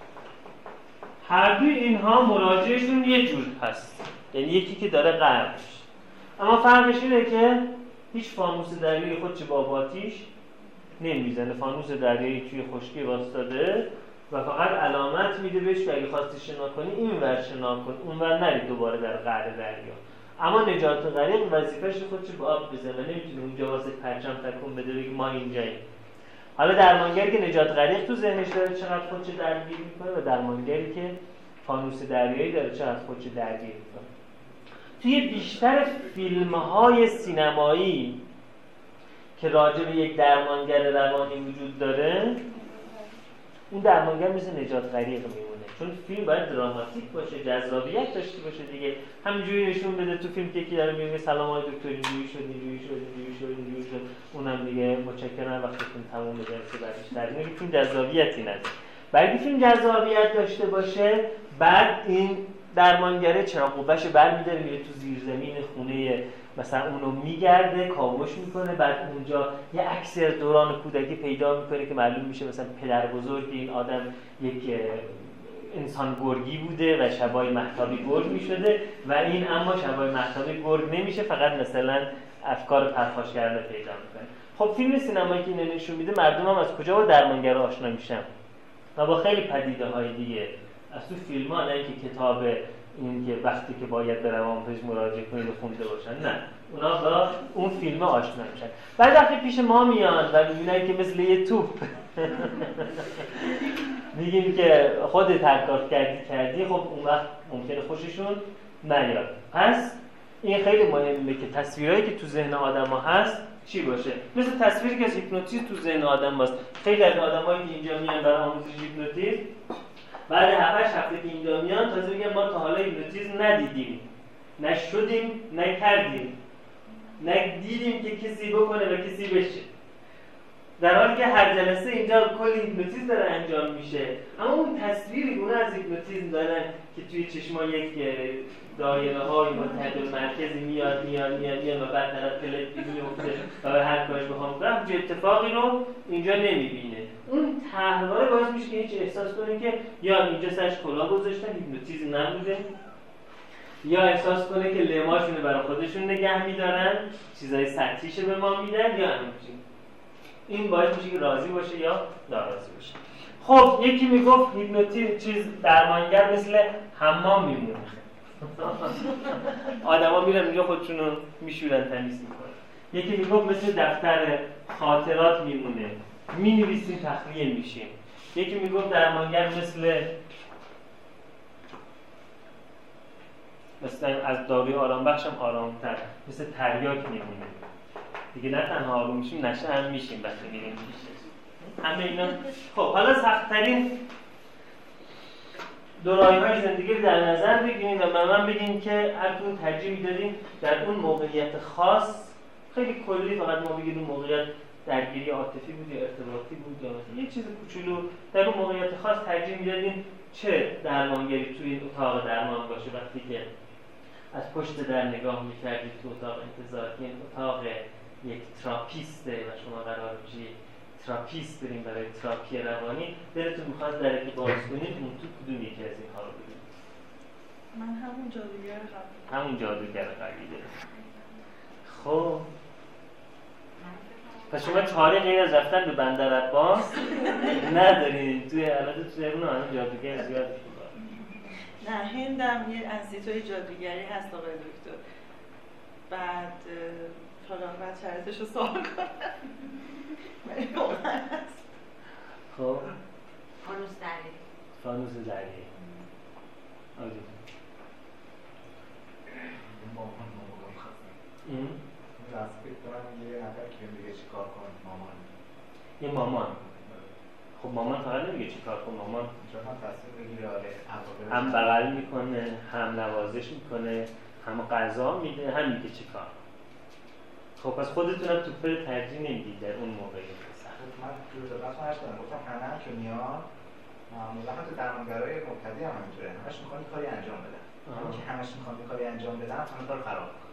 A: هر دوی اینها مراجعشون یه جور هست. یعنی یکی که داره غرق میشه. اما فرقش اینه که هیچ فانوس دریایی خودش با آتیش نمیزنه. فانوس دریایی توی خشکی واسطاده و فقط علامت میده بهش که اگه خواستی شنا کنی این ور شنا کن، اون ور نرید دوباره در قعر دریا. اما نجات غریق وظیفه‌ش خودش با آب بزنه، نمیتونه اونجا واسه پرچم تکون بده بگه ما اینجاییم. حالا درمانگری که نجات غریق تو ذهنش داره چقدر خودش درگیر میکنه و درمانگری که فانوس دریایی داره چقدر خودش درگیر میکنه. توی بیشتر فیلم‌های سینمایی که راجع به یک درمانگر روانی وجود داره، اون درمانگر مثل نجات غریق میمونه، چون فیلم باید دراماتیک باشه، جذابیت داشته باشه دیگه. همینجوری نشون بده تو فیلم که یکی داره میگه سلام آقای دکتر اینجوری شد، اونم دیگه متشکرم وقتتون تموم بشه بعدش در میگه فیلم جذابیتی نداره. برای فیلم جذابیت داشته باشه بعد این درمانگره چراغ قوه‌شو برمی‌داره میره تو زیرزمین خونه مثلا اونو میگرده کاوش میکنه، بعد اونجا یه عکس دوران کودکی پیدا میکنه که معلوم میشه مثلا پدر بزرگ این آدم یک انسان گرگی بوده و شبای مهتابی گرگ میشده و این اما شبای مهتابی گرگ نمیشه، فقط مثلا افکار پرخاشگرانه پیدا میکنه. خب فیلم سینمایی که اینو نشون میده مردم هم از کجا با درمانگر آشنا میشن و با خیلی پدیده های دیگه از تو فیلم ها، نه اینکه کتاب این که وقتی که باید به روانپزشک مراجعه کنید و خونده باشن، نه، اونا با اون فیلم آشنا میشن. بعد وقتی پیش ما میان و میبینن که مثل یه توپ میگیم که خودت هر کار کردی، خب اون وقت ممکنه خوششون نیاد. پس این خیلی مهمه که تصویرهایی که تو ذهن آدم‌ها هست چی باشه. مثل تصویری که از هیپنوتیزم تو ذهن آدم هست. خیلی از آدمایی که اینجا میان برای آموزش هیپنوتیزم بعد 7 هفته که اینجا میان تازه میگن ما تا حالا هیپنوتیزم ندیدیم، نشدیم، نکردیم، ندیدیم که کسی بکنه و کسی بشه. در حالی که هر جلسه اینجا کلی هیپنوتیزم داره انجام میشه، اما اون تصویری که از هیپنوتیزم دارن که توی چشما یک دایره‌های متحد مرکزی میاد و بعد طرف پلت میفته و به هر کارش بخوام کنه، همچین اتفاقی رو اینجا نمیبینه. اون طرحواره باعث میشه که هیچ احساس کنه که یا اینجا سرش کلاه گذاشتن هیپنوتیزم نبوده، یا احساس کنه که لماشونه برای خودشون نگه میدارن، چیزای سطحیشو به ما میدن، یا همچین. این باعث میشه که راضی باشه یا ناراضی باشه. خب یکی میگفت هیپنوتیزم چیز درمانگر مثل حمام میمونه. آدما میرن اونجا خودشونو میشورن، تمیز میکنن. یکی میگفت مثل دفتر خاطرات میمونه، مینویسیم تخلیه میشیم. یکی میگفت درمانگر مثلا از داروی آرام بخشم آرامتر، مثل تریاک میمونه. دیگه نه تنها آروم میشیم، نشه هم میشیم وقتی میریم پیشش. همه اینا. خب حالا سخت‌ترین دورایی‌های زندگی رو در نظر بگیریم و من بگیم که هر کدوم ترجیح میدادیم در اون موقعیت خاص، خیلی کلی فقط ما بگیم اون موقعیت درگیری عاطفی بود یا ارتباطی بود یا مثلا یه چیز کوچولو، در اون موقعیت خاص ترجیح میدادیم چه درمانگری توی اتاق درمان باشه. وقتی که از پشت در نگاه میکردید تو اتاق انتظار که این اتاق یک تراپیسته و شما قرار بشه تراپیست بریم برای تراپی روانی، دلتون میخواد درک باز کنید اون تو کدوم یکی از اینها رو بگید؟
C: من همون جادوگر قبلی.
A: همون جادوگر قبلی. خب پس شما چاره غیر از رفتن به بندر عباس ندارین توی الان توی اون همه جادوگر زیاد
C: نه هندم یه انستیتوی جادوگری هست آقای دکتر. بعد بعد شرطش رو سوال کنم ولی واقعا هست.
A: خب
E: فانوس دریایی.
A: فانوس دریایی. آره.
H: فکر کنم یه نفر که میگه چی کار کن مامان.
A: یه مامان. خب مامان فقط نمیگه چی کار کن، مامان
H: چون هم تصمیم بگیره
A: هم بغل میکنه، هم نوازش میکنه، هم غذا میده، هم میگه چی کار. خب پس خودتونم توپه رو ترجیح نمیدید در اون موقعیت.
H: من تو روزنامه‌تون هستم گفتم همه که میان معمولا حتی درمانگرای مبتدی هم همینطوره، همش میخوان کاری انجام بدن. همین که همش میخوان کاری انجام بدن همه کار خراب میکنه.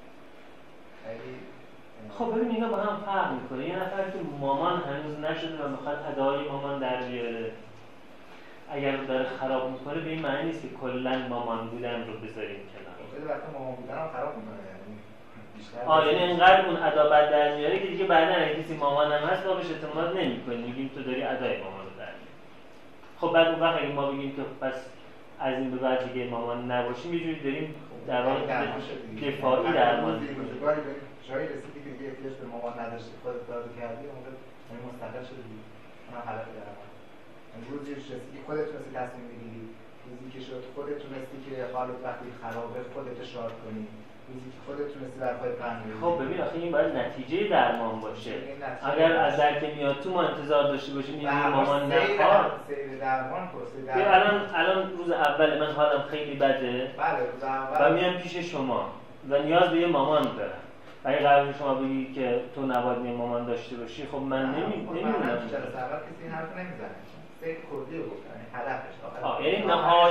A: خب ببین اینا با هم فرق میکنه. یه نفر که مامان هنوز نشده و میخواد ادای مامان در بیاره، اگر داره خراب میکنه به این معنی نیست که کلا مامان بودن رو بذاریم کنار.
H: خیلی وقتا مامان بودن هم خراب میکنه، یعنی
A: یعنی اینقدر اون ادا بد در میاره که دیگه بعدا اگه کسی مامانم هست ما بهش اعتماد نمیکنیم، میگیم تو داری ادای مامان رو در میاری. خب بعد اون وقت اگه ما بگیم که پس از این به بعد دیگه مامان نباشیم یه جوری داریم در واقع دفاعی درمان
H: جایی رسیدی که دیگه احتیاج به مامان نداشتی، خودت کارو کردی، اون موقع مستقل شدی دیگه. اونم حالت درمان. روزی رسیدی خودت تونستی تصمیم بگیری، روزی که شد خودت تونستی که حالت وقتی خرابه خودت شاد کنی، روزی که خودت تونستی برای پنج بگیری.
A: خب ببین آخه این باید نتیجه درمان باشه. اگر از در که میاد تو ما انتظار داشته باشیم این مامان نخواد.
H: سیر درمان پروسه درمان.
A: الان روز اول من حالم خیلی بده.
H: بله روز اول.
A: و میام پیش شما و نیاز به یه مامان دارم. اگه قرار شما بگی که تو نباید یه مامان داشته باشی، خب من نمیدونم.
H: جلسه اول کسی این حرف نمیزنه. سیر کردی رو گفتن، یعنی هدفش آخر.
A: یعنی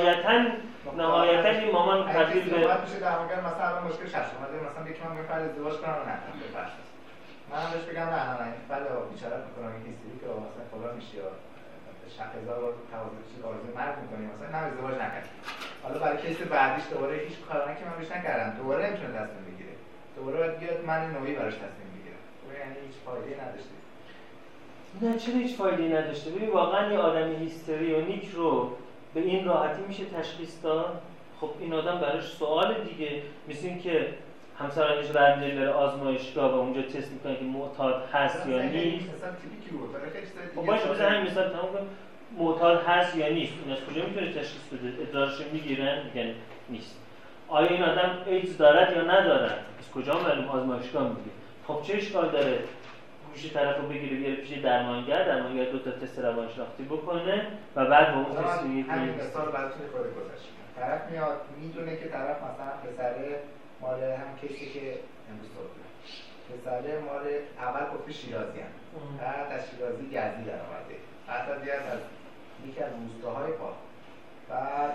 A: نهایتاً این مامان تبدیل به
H: صحبت میشه درمانگر مثلا الان مشکلش هست. مثلا یکی من میگه ازدواج کنم و نکنم ببخش. منم بهش بگم نه این بله بیچاره میکنم این هیستری که مثلا فلان میشه یا شق هزار بار توازن چیز آرزوی مرگ میکنی مثلا نه ازدواج نکنی. حالا برای کیس بعدیش دوباره هیچ کاری که من بهش نکردم دوباره نمیتونه تصمیم بگیره. دوباره باید بیاد من نوعی براش تصمیم بگیرم. یعنی هیچ فایده‌ای نداشته.
A: نه چرا هیچ فایده‌ای نداشته؟ ببین واقعا یه آدمی هیستریونیک رو به این راحتی میشه تشخیص داد. خب این آدم براش سوال دیگه، مثل این که همسرانش برمی‌داره بره آزمایشگاه و اونجا تست میکنه که معتاد هست یا نیست.
H: مثلا تیپیکی بود.
A: خب باشه بزن همین مثال تمام کنم. معتاد هست یا نیست. اون از کجا میتونه تشخیص بده؟ ادرارش میگیرن میگن نیست. آیا این آدم ایدز دارد یا ندارد؟ از کجا معلوم؟ آزمایشگاه میگه. خب چه اشکال داره؟ گوش طرفو بگیره بیاره پیش درمانگر دو تا تست روانشناختی بکنه و بعد با اون تست میگه.
H: همین مثال براتون خود گذاشتم. طرف میاد میدونه که طرف مثلا پسره مال هم کسی که امروز صبح پسره مال اول گفته شیرازی هم بعد از شیرازی یزدی در آمده بعد از یکی از روستاهای پا بعد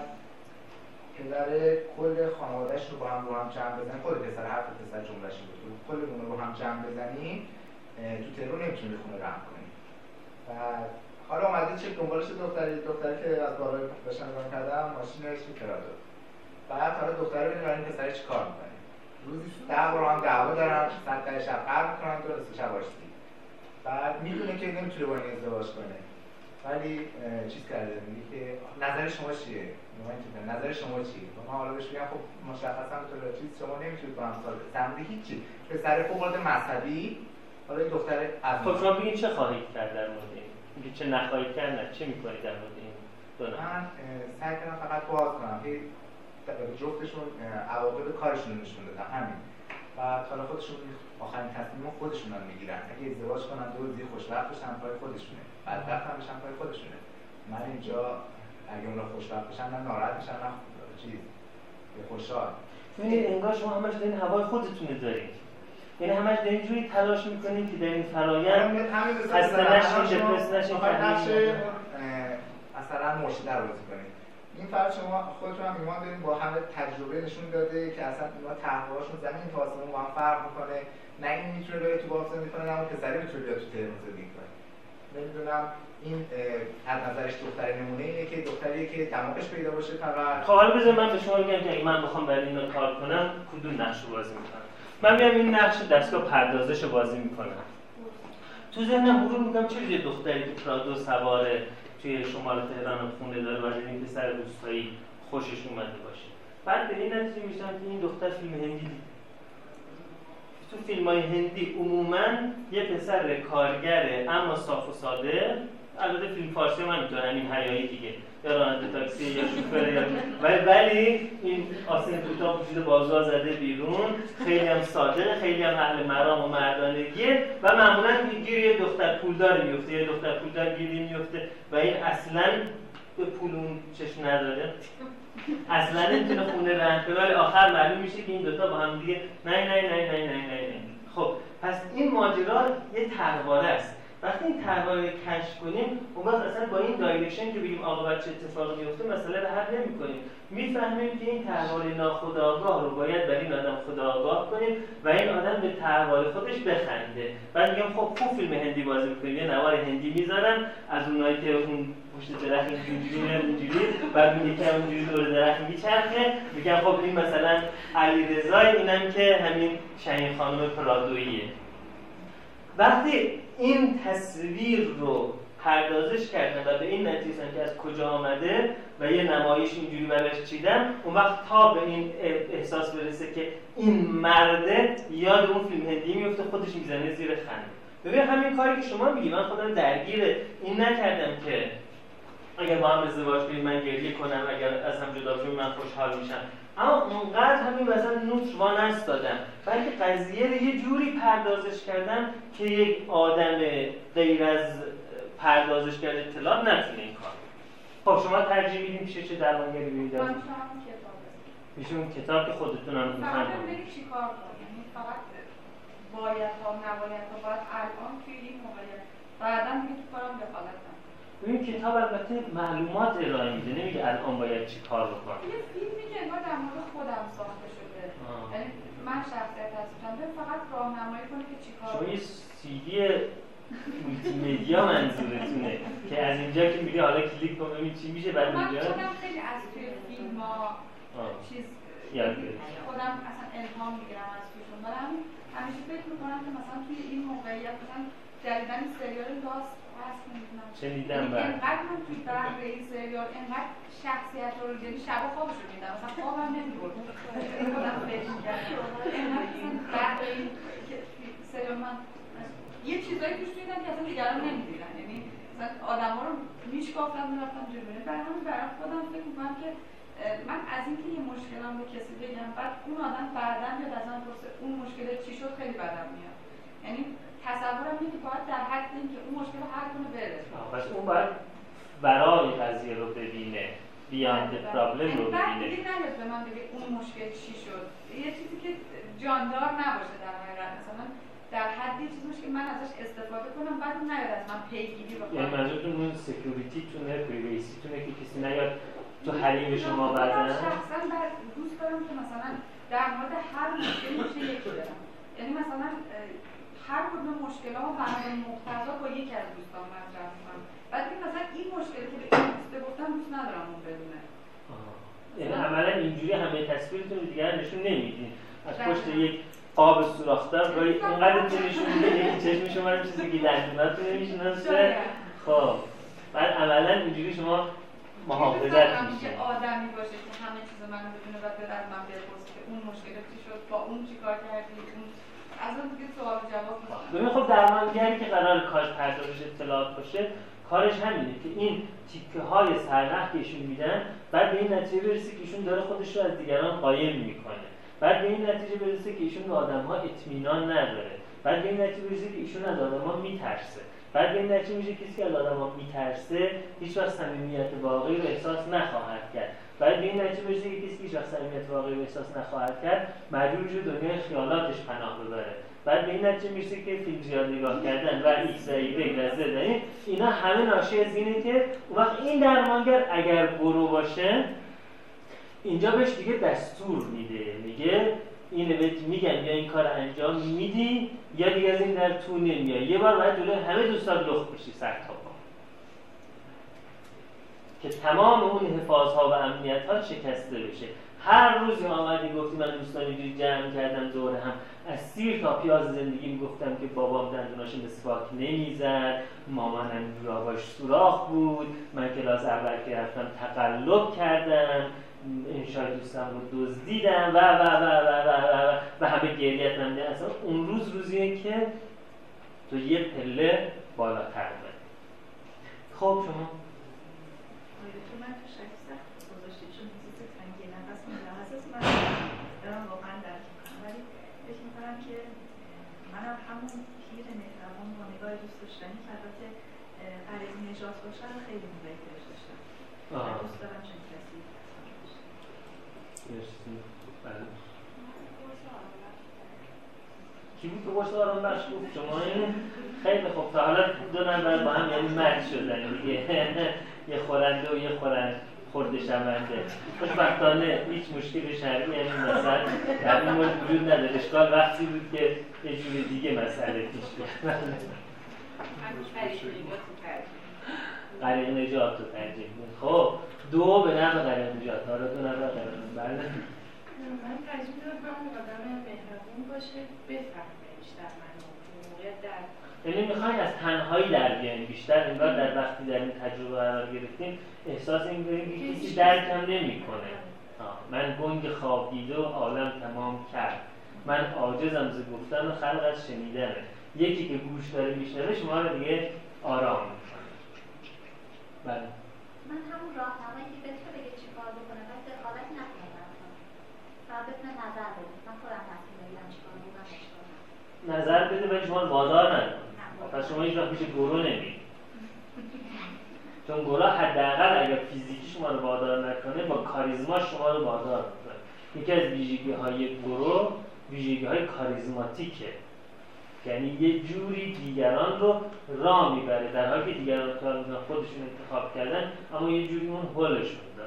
H: پدر کل خانواده‌اش رو با هم جمع بزنیم خود پسر حرف پسر جمله‌ش بود کل اون رو هم جمع بزنیم تو ترور نمیتونه خونه رحم کنیم بعد حالا اومده چه دنبالش دختری که از بالای داشتن نگاه کردم ماشینش می‌پراده بعد حالا دختره ببینیم برای این پسر چی کار می‌کنه روزی 10 بار هم دعوا دارن 100 شب قرار می‌کنن تو رسو شب آشتی بعد میدونه که نمیتونه با این ازدواج کنه ولی چیز کرده میگه که نظر شما چیه نظر شما چیه ما حالا بهش میگم خب مشخصا تو چیز شما نمیتونید با هم سال هیچی پسر فوق العاده مذهبی حالا این دختر از
A: خب شما بگین چه خواهید کرد در مورد این میگه چه نخواهید کرد نه چه می‌کنید در مورد این دو نفر
H: من سعی کردم فقط باز کنم که جفتشون عواقب کارشون رو نشون دادن همین بعد حالا خودشون آخرین تصمیم خودشون رو میگیرن اگه ازدواج کنن دو روزی خوشبخت بشن پای خودشونه بدبخت هم بشن پای خودشونه من اینجا اگه اون رو خوشبخت بشن نه ناراحت میشن نه چیز خوشحال
A: ببینید انگار شما همش دارین هوای خودتونه دارین یعنی همش دارین جوری تلاش میکنین که در این فرایند خسته نشین دپرس نشین
H: مثلا مرشد رو بازی کنید این فرد شما خودتون هم ایمان دارین با همه تجربه نشون داده که اصلا اینا تحولاشون زمین تا آسمون با هم فرق میکنه نه این میتونه بره تو باغ زندگی کنه نه اون پسری میتونه بیاد تو تهران زندگی کنه نمیدونم این از نظرش دختر نمونه اینه که دختریه که دماغش پیدا باشه فقط
A: خب حالا بذار من به شما بگم که اگه من بخوام برای اینا کار کنم کدوم نقش رو بازی میکنم من میام این نقش دستگاه پردازش رو بازی میکنم تو ذهنم مرور میکنم چه یه دختری که پرادو سواره توی شمال تهران خونه داره و این پسر روستایی خوشش اومده باشه. بعد به این نتیجه میشم که این دختر فیلم هندی دید. تو فیلم‌های هندی عموماً یه پسر کارگره اما صاف و ساده، البته فیلم فارسی هم همینطور، همین حیایی دیگه، یا راننده تاکسی یا شوفر یا ولی این آستین کوتاه پوشیده بازوها زده بیرون، خیلی هم صادق، خیلی هم اهل مرام و مردانگیه و معمولاً گیر یه دختر پولدار میفته، یه دختر پولدار گیری میفته و این اصلاً به پول اون چشم نداره، اصلاً نمیتونه خونه رنگ کنه، ولی آخر معلوم میشه که این دوتا با هم دیگه نه. خب پس این ماجرا یه طرحواره است. وقتی این طرحواره رو کشف کنیم، اون وقت اصلا با این دایرکشن که بگیم آقا چه اتفاقی میفته مسئله رو حل نمی‌کنیم. میفهمیم که این طرحواره ناخودآگاه رو باید برای این آدم خودآگاه کنیم و این آدم به طرحواره خودش بخنده. بعد میگم خب فیلم هندی بازی می‌کنیم، یه نوار هندی میذارم از اونایی که اون پشت درخت اینجوری بعد میگه که اونجوری دور درخت میچرخه، میگم خب این مثلا علیرضا، اینم که همین شهین خانم پرادوییه. وقتی این تصویر رو پردازش کردن و به این نتیجه که از کجا آمده و یه نمایش اینجوری براش چیدم، اون وقت تا به این احساس برسه که این مرده، یاد اون فیلم هندی میفته، خودش میزنه زیر خنده. ببین همین کاری که شما میگی، من خودم درگیر این نکردم که اگر با هم ازدواج کنیم من گریه کنم، اگر از هم جدا بشیم من خوشحال میشم، اما اونقدر همین مثلا نوت وانست دادم، بلکه قضیه رو یه جوری پردازش کردم که یک آدم غیر از پردازشگر اطلاع نتونه این کار. خب شما ترجیح میدین چه درمانگری ببینید؟
G: من شما کتاب
A: میشه اون کتاب که خودتون هم میخواین.
G: فقط ببینید چیکار کنید، یعنی فقط باید ها نباید ها، باید الان توی این موقعیت بعدا دیگه تو کارم دخالت نکنم.
A: این کتاب البته معلومات ارائه میده، نمیگه الان باید چی کار بکنم.
G: یه فیلمی که انگار در مورد خودم ساخته شده، یعنی من شخصیت هستم، فقط راهنمایی کنه که چی کار
A: شما یه CD مولتی مدیا منظورتونه که از اینجا که میگه حالا کلیک کن ببین چی میشه، بعد
G: من
A: اینجا
G: خودم خیلی از توی فیلم‌ها چیز خودم اصلا الهام میگیرم از توشون، ولی همیشه فکر میکنم که مثلا توی این موقعیت مثلا جدیدن این سریال لاست هست، نمیدونم
A: شنیدم
G: اینقدر من توی بحر این سریال اینقدر شخصیت رو یعنی شبا خوابش رو میدم، مثلا خوابم نمیبرد خودم فکر میکردم اینقدر بحر این سریال من یه چیزایی توش دیدم که اصلا دیگران نمیدیدن، یعنی مثلا آدم ها رو میشکافتم میرفتم جلوه. برای خودم فکر میکنم که من از اینکه یه مشکلم به کسی بگم بعد اون آدم بعداً بیاد از من پرسه اون مشکل چی شد، خیلی بدم میاد. یعنی تصورم اینه که باید در حد این که اون مشکل رو حل کنه بره.
A: پس اون باید برای قضیه رو ببینه، بیاند پرابلم رو ببینه.
G: بعد دیگه نمیاد به من بگه اون مشکل چی شد. یه چیزی که جاندار نباشه در حقیقت، مثلا در حدی چیزی باشه که من ازش استفاده کنم بعد اون نیاد از من پیگیری بکنه.
A: یعنی منظورتون اون سکیوریتی تونه، پریویسی تونه که کسی نیاد تو حریم شما بعدن؟
G: شخصا دوست دارم که مثلا در مورد هر مشکلی میشه یکی برم، یعنی مثلا هر کدوم مشکل‌ها و بنابر مقتضا با یکی از دوستان مطرح کنم، بعد مثلا این مشکلی که به این دوسته گفتم دوست ندارم اون بدونه.
A: یعنی عملا اینجوری همه تصویرتون رو دیگر نشون نمیدین، از پشت یک قاب سوراخ‌دار گاهی اینقدر نشون میده یکی چشم شما رو چیزی که دندوناتون نمیشناسه. خب بعد عملا اینجوری شما محافظت میشه.
G: آدمی باشه که همه چیز منو بدونه و به از من بپرسه که اون مشکل چی شد، با اون چیکار کردی، اون از اون دیگه سوال و جواب میشه.
A: ببین خب درمانگری که قرار کار پردازش اطلاعات باشه کارش همینه که این تیکه‌های سرنخ که ایشون میدن بعد به این نتیجه برسه که ایشون داره خودش رو از دیگران قایم میکنه، بعد به این نتیجه برسه که ایشون به آدم‌ها اطمینان نداره، بعد به این نتیجه برسه که ایشون از آدم‌ها میترسه، بعد به این نتیجه میشه کسی که از آدم‌ها میترسه هیچ وقت صمیمیت واقعی رو احساس نخواهد کرد، بعد به این نتیجه برسه که کسی که هیچ وقت صمیمیت واقعی رو احساس نخواهد کرد مجبور میشه دنیای خیالاتش پناه ببره، بعد به این نتیجه میرسه که فیلم زیاد نگاه کردن و ایکس و ایگرگ و زد اینا همه ناشی از اینه که اون وقت این درمانگر اگر برو باشه اینجا بهش دیگه دستور میده، میگه اینو بهت میگم یا این کار انجام میدی یا دیگه از این در تو نمیای، یه بار باید جلوی همه دوستان لخت بشی سر تا پا که تمام اون حفاظها و امنیت‌ها شکسته بشه. هر روزی آمدی گفتی من دوستان اینجوری جمع کردم دور هم از سیر تا پیاز زندگی میگفتم که بابام دندوناشو مسواک نمیزد، مامانم جوراباش سوراخ بود، من کلاس اول که رفتم تقلب کردم، انشای دوستم رو دزدیدم و و و و و و و همه گریت نمیده. اصلا اون روز روزیه که تو یه پله بالاتر بری. خب شما
E: تو من تو شکی سخت گذاشتید چون چیز تنگی نفس ملاحظه من دارم واقعا درک میکنم، ولی فکر میکنم که منم همون پیر مهربان با نگاه دوست داشتنی که البته غریزی نجات باشه رو خیلی موقعی بهش داشتم. دوست دارم چون کسی
A: مرسی. بله کی بود که قرص آرام بخش گفت؟ شما این خیلی خوب. تا حالا دو نفر با هم یعنی مچ شدن دیگه. یه خورنده و یه خورده شونده. خوشبختانه هیچ مشکل شرعی همین مثلا در این مورد وجود نداره. اشکال وقتی بود که یه جور دیگه مسئله پیش بیاد. غریق نجات رو ترجیح میدید. خب دو به نفع غریق نجات، حالا دو نفر غریق نجات. بله
J: من ترجیح میدم همون آدم مهربون باشه، بفهمه بیشتر منو موقعیت در
A: یعنی میخواین از تنهایی در بیاین بیشتر. انگار در وقتی در این تجربه قرار گرفتیم احساس این داریم که کسی درکم نمیکنه. من گنگ خوابیده و عالم تمام کرد، من عاجزم ز گفتن و خلق از شنیدنه. یکی که گوش داره میشنوه شما رو دیگه آرام میکنه. بله
I: من همون راهنمایی که بهتره بگه چی کار بکنه ولی دخالت نکنه فقط بتونه نظر بده. من خودم تصمیم بگیرم چی کار بکنم.
A: نظر بده ولی شما وادار نکنه. پس شما هیچ وقت پیش گرو نمید. چون گرو حداقل اگر فیزیکی شما رو وادار نکنه با کاریزما شما رو وادار میکنه. یکی از ویژگی‌های گرو ویژگی‌های کاریزماتیکه. یعنی یه جوری دیگران رو راه میبره در حالی که دیگران خودشون انتخاب کردن اما یه جوری اون حلشون داره.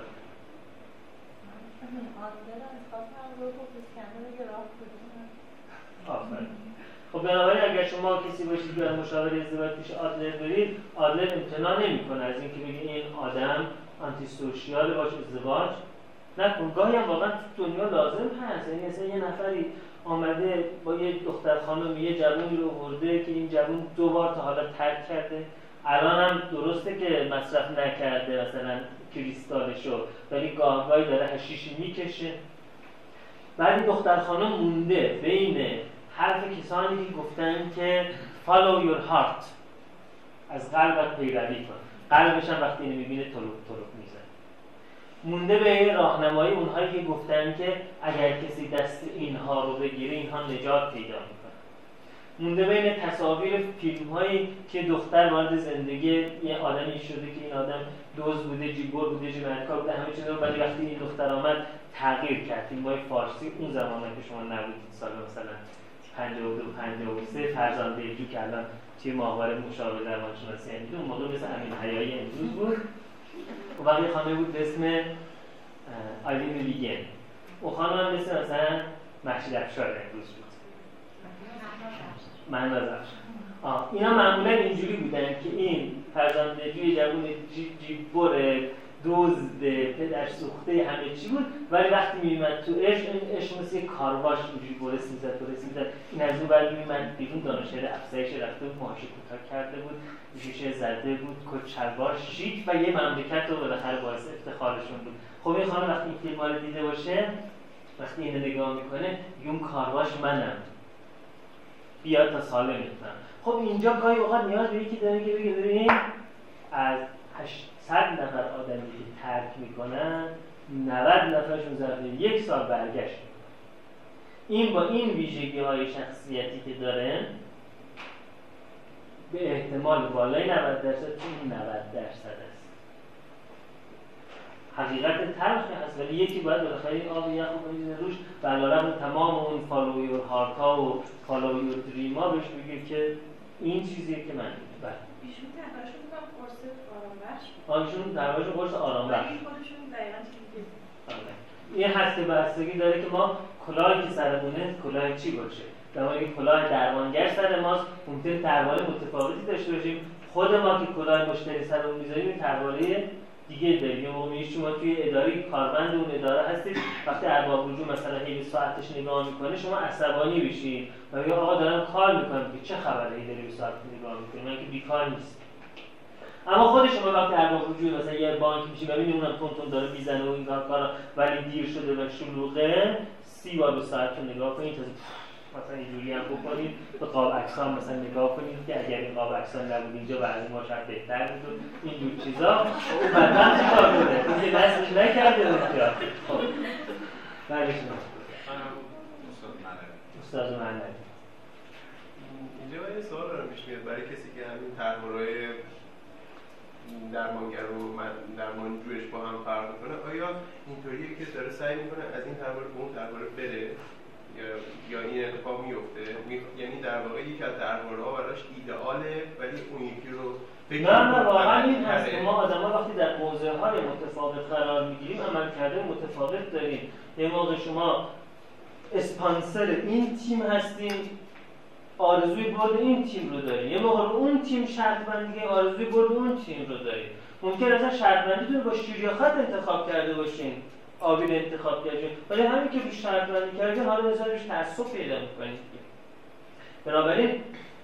A: آفرین. خب بنابراین اگر شما کسی باشید که مشاوره ازدواج پیش آدلر برید، آدلر امتناع نمیکنه از اینکه بگه این آدم آنتی سوشیال باش ازدواج نکن. گاهی هم واقعا تو دنیا لازم هست. یعنی مثلا یه نفری آمده با یه دختر خانم یه جوونی رو آورده که این جوون 2 بار تا حالا ترک کرده، الان هم درسته که مصرف نکرده مثلا کریستالشو ولی گاهی داره حشیشی میکشه. بعد دختر خانم مونده بین حرف کسانی که گفتن که follow your heart، از قلبت پیروی کن. قلبش هم وقتی اینو میبینه تلوک میزنه. مونده به راهنمایی اونهایی که گفتن که اگر کسی دست اینها رو بگیره اینها نجات پیدا میکنه. مونده بین تصاویر فیلم‌هایی که دختر وارد زندگی یه آدمی شده که این آدم دزد بوده، جیبور بوده، جنایتکار بوده، همه چیز رو، ولی وقتی این دختر آمد تغییر کرد. فیلم‌های فارسی اون زمانی که شما نبودید، سال مثلا 52 53 فرزانده جو که الان توی ماهواره مشاور روانشناسی هندی اون موقع مثل امین حیایی امروز بود. و بعد یه خانمی بود به اسم آیلین لیگن. اون خانم هم مثل مثلا محشید افشار امروز بود. مهناز افشار. اینا معمولا اینجوری بودن که این فرزانده جوی جوون جیبور دزد پدر سوخته همه چی بود، ولی وقتی میومد تو عشق مثل یک کارواش اینجوری برس میزد. این از اون برمی میومد بیرون، دانشگاه افزایش رفته بود، ماهاش کوتاه کرده بود، شیشه زده بود، کت شلوار شیک و یه مملکت رو بالاخره باعث افتخارشون بود. خب این خانم وقتی این فیلم‌ها رو دیده باشه، وقتی اینو نگاه میکنه اون کارواش منم، بیاد تا سالم میتونم. خب اینجا گاهی اوقات نیاز به یکی داره که بگه ببین از 800 نفر آدمی که ترک میکنن 90 نفرشون ظرف 1 سال برگشت میکنن. این با این ویژگی های شخصیتی که دارن به احتمال بالای 90% چون 90% است. حقیقت تلخی هست ولی یکی باید بالاخره این آب یخ رو بریزه روش و علیرغم تمام اون فالو یور هارت ها و فالو یور دریم ها بهش بگه که این چیزیه که من میگم.
J: ایشون تقریبا میگم قرص آرامبخش.
A: ایشون دربارش قرص آرامبخش.
J: ولی خودشون دقیقاً چیزی
A: این هسته بستگی داره که ما کلاهی که سرمونه کلاه چی باشه. در واقع کلاه درمانگر سر ماست، ممکنه ترواره متفاوتی داشته باشیم. خود ما که کلاه مشتری سرمون میذاریم ترواره دیگه دارید. یه موقع شما توی اداره کارمند اون اداره هستید، وقتی ارباب رجوع مثلا هی ساعتش نگاه میکنه شما عصبانی بشید و میگه آقا دارم کار میکنم که چه خبره هی داری به ساعت نگاه میکنی، من که بیکار نیست. اما خود شما وقتی ارباب رجوع مثلا یه بانک میشید و میبینید اونم تون داره میزنه و این کارا ولی دیر شده و شلوغه، 30 بار به ساعتتون نگاه کنید، مثلا اینجوری هم بکنید، به قاب عکس‌ها مثلا نگاه کنید که اگر این قاب عکس‌ها نبود اینجا وضع ما شاید بهتر بود، اینجور چیزا. اون بعداً چیکار کنه؟ این که دستش نکرده اونجا. خب بعدش استاد معنوی.
F: اینجا من یه سوال دارم پیش میاد برای کسی که همین طرح‌های درمانگر و درمانجویش با هم فرق میکنه، آیا اینطوریه که داره سعی میکنه از این طرح به اون طرح بره یا این اتفاق میفته؟ یعنی در واقع یک از طرح‌ها براش ایدئاله ولی اون یکی رو
A: نه واقعا این هست که ما آدم‌ها وقتی در موضع‌های متفاوت قرار میگیریم عملکرد متفاوت داریم. یه موقع شما اسپانسر این تیم هستین، آرزوی برد این تیم رو داری، یه موقع اون تیم شرط بندی آرزوی برد اون تیم رو داری. ممکن است شرط بندیتون با شیر خط انتخاب کرده باشین، آبی انتخاب کردین، ولی همین که رو شرط بندی کردین حالا مثلا روش تعصب پیدا می‌کنید. بنابراین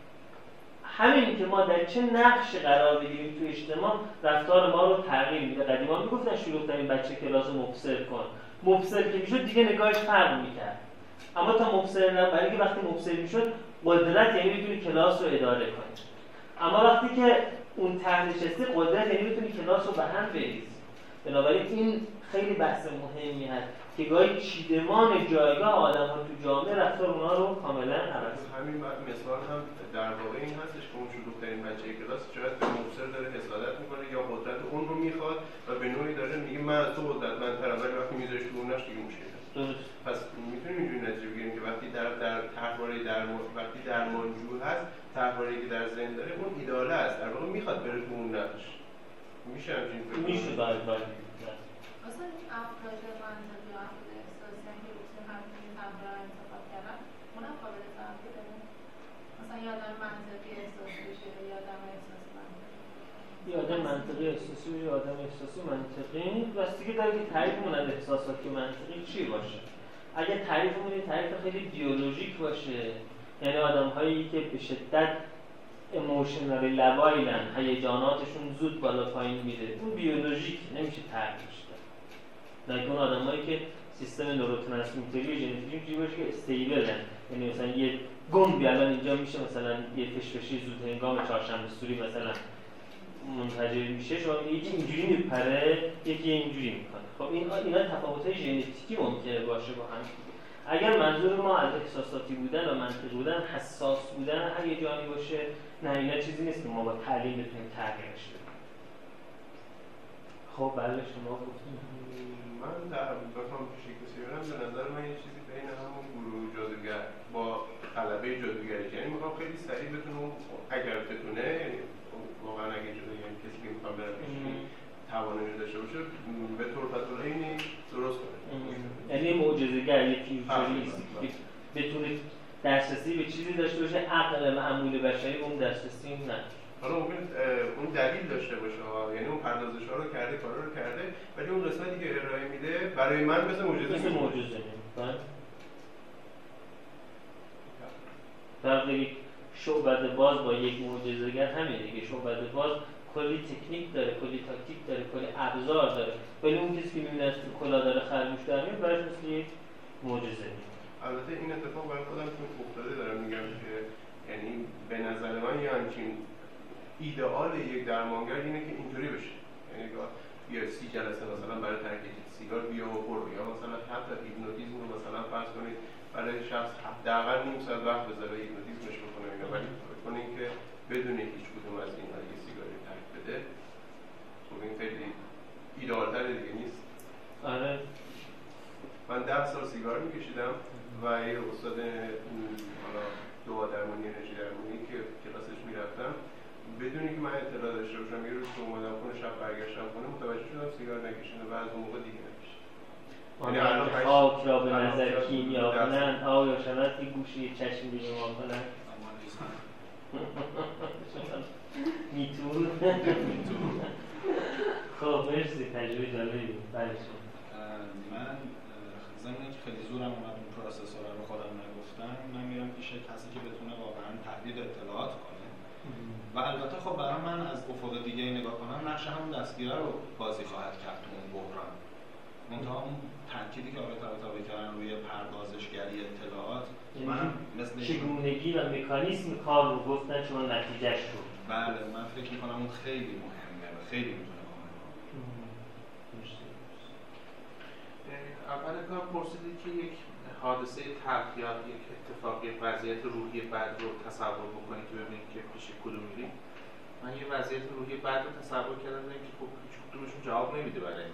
A: همین که ما در چه نقشی قرار بگیریم تو اجتماع رفتار ما رو تغییر میده. قدیما میگفتن شلوغ‌ترین بچه کلاس رو مبصر کن. مبصر که میشد دیگه نگاهش فرق میکرد. اما تا مبصر نه، برای اینکه وقتی مبصر میشد قدرت یعنی میتونی کلاس رو اداره کنی. اما وقتی که اون ته نشستی قدرت یعنی میتونی کلاس رو به هم بریزی. بنابراین این خیلی بحث مهمی هست که گاهی چیدمان جایگاه آدم‌ها تو جامعه رفتار اونها رو کاملا عوض کنه.
F: همین مثال هم در واقع این هستش که اون شلوغ‌ترین بچه کلاس شاید به مبصر داره حسادت میکنه یا قدرت اون رو میخواد و به نوعی داره میگه من از تو قدرتمندترم، ولی وقتی میذاری تو اونش دیگه مشکل داره. پس میتونیم اینجوری نتیجه بگیریم که وقتی در طرحواره وقتی درمانجو هست، طرحواره‌ای که در ذهن داره اون ایدئاله است، در واقع میخواد بره تو اون نقش. میشه همچین فکر کنیم؟
A: میشه بله.
I: مثلا این افراد منطقی یا افراد احساسی هم که گفتیم همین طرحواره رو انتخاب کردن، اونم قابل فرقی داره؟ مثلا یه آدم منطقی احساسی بشه یا آدم احساسی منطقی؟
A: یه آدم منطقی احساسی و یه آدم احساسی منطقی بستگی داره که تعریفمون از احساساتی منطقی چی باشه. اگه تعریفمون یه تعریف خیلی بیولوژیک باشه، یعنی آدم‌هایی که به شدت ایموشنال لوایلن، هیجاناتشون زود بالا پایین میره، اون بیولوژیک نمیشه تعریفش کرد. نه اون آدمایی که سیستم نوروترانسمیتری و ژنتیکی باشه که استیبلن، یعنی مثلا یه گنبی الان اینجا میشه مثلا یه فشفشی زود هنگام چهارشنبه‌سوری مثلا منفجر میشه، شما یکی اینجوری میپره یکی اینجوری میکنه. خب اینا تفاوت‌های ژنتیکی ممکنه باشه با هم. اگر منظور ما از احساساتی بودن و منطقی بودن، حساس بودن، هیجانی باشه، نه اینا چیزی نیست که ما با تعلیم بتونیم تغییرش بدیم. خب بله شما گفتید.
F: من در بخوام پیش کسی برم به نظر من یه چیزی بین همون گروه جادوگر با طلبه جادوگری، یعنی میخوام خیلی سریع بتونم اگر بتونه، یعنی واقعا اگه جادوگر کسی که میخوام برم پیش توانایی داشته باشه به طور فتوحی درست کنه.
A: یعنی معجزه‌گر، یه فیوچریست بتونه دسترسی به چیزی داشته باشه عقل معمول بشری اون دسترسی نداره.
F: حالا ممکن اون دلیل داشته باشه، یعنی اون پردازش‌ها رو کرده، کارا رو کرده، ولی اون قسمتی که ارائه میده برای من مثل معجزه
A: فرق یک شعبده باز با یک معجزه‌گر همینه دیگه. شعبده باز کلی تکنیک داره، کلی تاکتیک داره، کلی ابزار داره، ولی اون کسی که می‌بینه از کلا داره خرگوش در میاد براش مثل یک معجزه.
F: البته این اتفاق برای خودم تو افتاده دارم میگم که یعنی به نظر من یه همچین ایدئال یک درمانگر اینه که اینطوری بشه، یعنی بیا 30 جلسه مثلا برای ترک سیگار بیا و برو، یا مثلا حتی هیپنوتیزم رو مثلا فرض کنید برای شخص حداقل نیم ساعت وقت بذاره هیپنوتیزمش بکنه اینا، ولی فکر کنین که بدون هیچ کدوم از اینها یه سیگاری ترک بده، خب این خیلی ایدئال‌تر دیگه نیست.
A: آره
F: من 10 سال سیگار میکشیدم و یه استاد حالا دوا درمانی انرژی درمانی که کلاسش میرفتم، بدون اینکه من اطلاع داشته باشم یه روز که اومدم خونه شب برگشتم خونه متوجه شدم سیگار نکشیدم و از اون موقع دیگه نکشیدم.
A: یعنی خاک را به نظر کیمیا کنند، آیا شود که گوشه چشم به شما کنند؟ میتون. خب مرسی، تجربه جالبی بود. بله شما.
D: من ضمن که خیلی زورم اومد اون پروسسور رو خودم نگفتم، من میرم پیش کسی که بتونه واقعا تحلیل اطلاعات کنه و البته خب برای من از افق دیگه نگاه کنم نقش همون دستگیره رو بازی خواهد کرد تو اون بحران. منتها اون تأکیدی که آقای طباطبایی کردن روی پردازشگری اطلاعات، من مثل
A: چگونگی و مکانیسم کار رو گفتن شما نتیجهش رو.
D: بله من فکر میکنم اون خیلی مهمه و خیلی میتونه کمک کنه.
B: اول کار پرسیدید که یک حادثه تلخ یا یک اتفاق، یک وضعیت روحی بد رو تصور بکنید که ببینید که پیش کدوم میرید. من یه وضعیت روحی بد رو تصور کردم که خب هیچ کدومشون جواب نمیده برای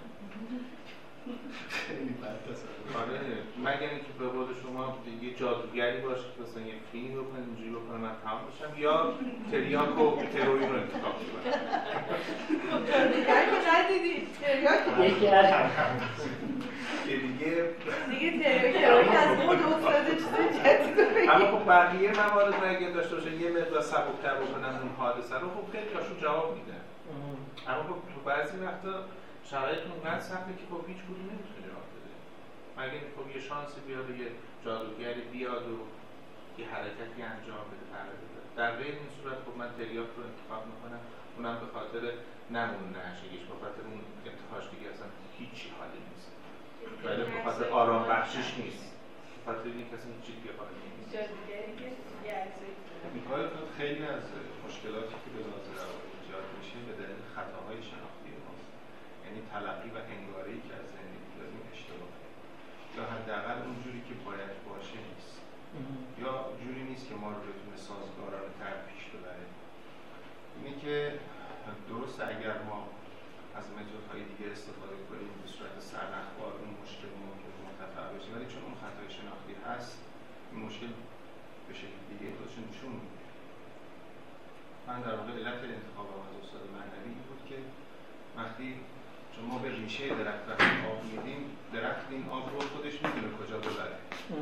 D: خیلی بد تصور.
B: آره مگر اینکه به قول شما یه جادوگری باشه که مثلا یه فیلم بکنه اینجوری بکنه من تمام بشم، یا تریاک و تروئین رو انتخاب کنم.
C: جادوگری که ندیدی تریاک
A: یکی از
B: که دیگه
C: تریاک از مود افتاده چیزای جدید رو بگید.
B: اما خب بقیه موارد رو اگه داشته باشه یه مقدار سبک‌تر بکنن اون حادثه رو، خب خیلی هاشون جواب میدن. اما خب تو بعضی وقتا شرایط اونقدر سخته که خب هیچ کدوم نمیتونه جواب بده. مگه خب یه شانسی بیاد و یه جادوگری بیاد و یه حرکتی انجام بده در غیر این صورت خب من تریاک رو انتخاب میکنم، اونم به خاطر نمون نشگیش، به خاطر اون انتخابش دیگه اصلا هیچی حالی نیست، ولی به خاطر آرام بخشش نیست، به خاطر اینکه اصلا هیچی دیگه حالی نیست.
J: جادوگری که یه عکسایی
B: خیلی از مشکلاتی که به ظاهر روانی ایجاد میشه به دلیل خطاهای شناختی ماست، یعنی تلقی و انگاره‌ای که از زندگی داریم اشتباهه، یا حداقل اونجوری که باید باشه نیست، یا جوری نیست که ما رو بتونه سازگارانه تر پیش ببره. اینه که درسته اگر ما از متدهای دیگه استفاده کنیم به صورت سرنخ‌وار اون مشکل ممکن مرتفع بشه، ولی چون اون خطای شناختی هست این مشکل به شکل دیگه خودشون نشون میده. من در واقع علت انتخابم از استاد معنوی این بود که وقتی چون ما به ریشه درخت وقتی آب میدیم، درخت این آب رو خودش میدونه کجا ببره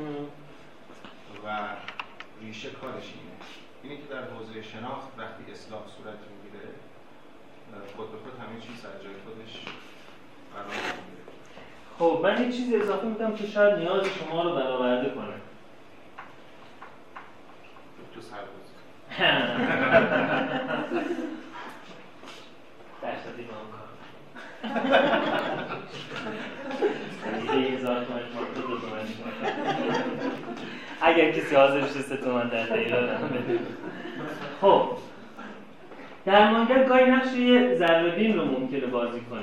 B: و ریشه کارش اینه که در حوزه شناخت وقتی اصلاح صورت میگیره خود به خود همه چیز سر جای خودش قرار میگیره.
A: خب من یه چیزی اضافه میدم که شاید نیاز شما رو برآورده کنه.
B: تو سرباز
A: درصدی با هم کار دیگه 1000 تومن تو 2 تومن اگر کسی حاضر بشه 3 تومن در ایران هم بده. خب درمانگر گاهی نقش یه ذره‌بین رو ممکنه بازی کنه،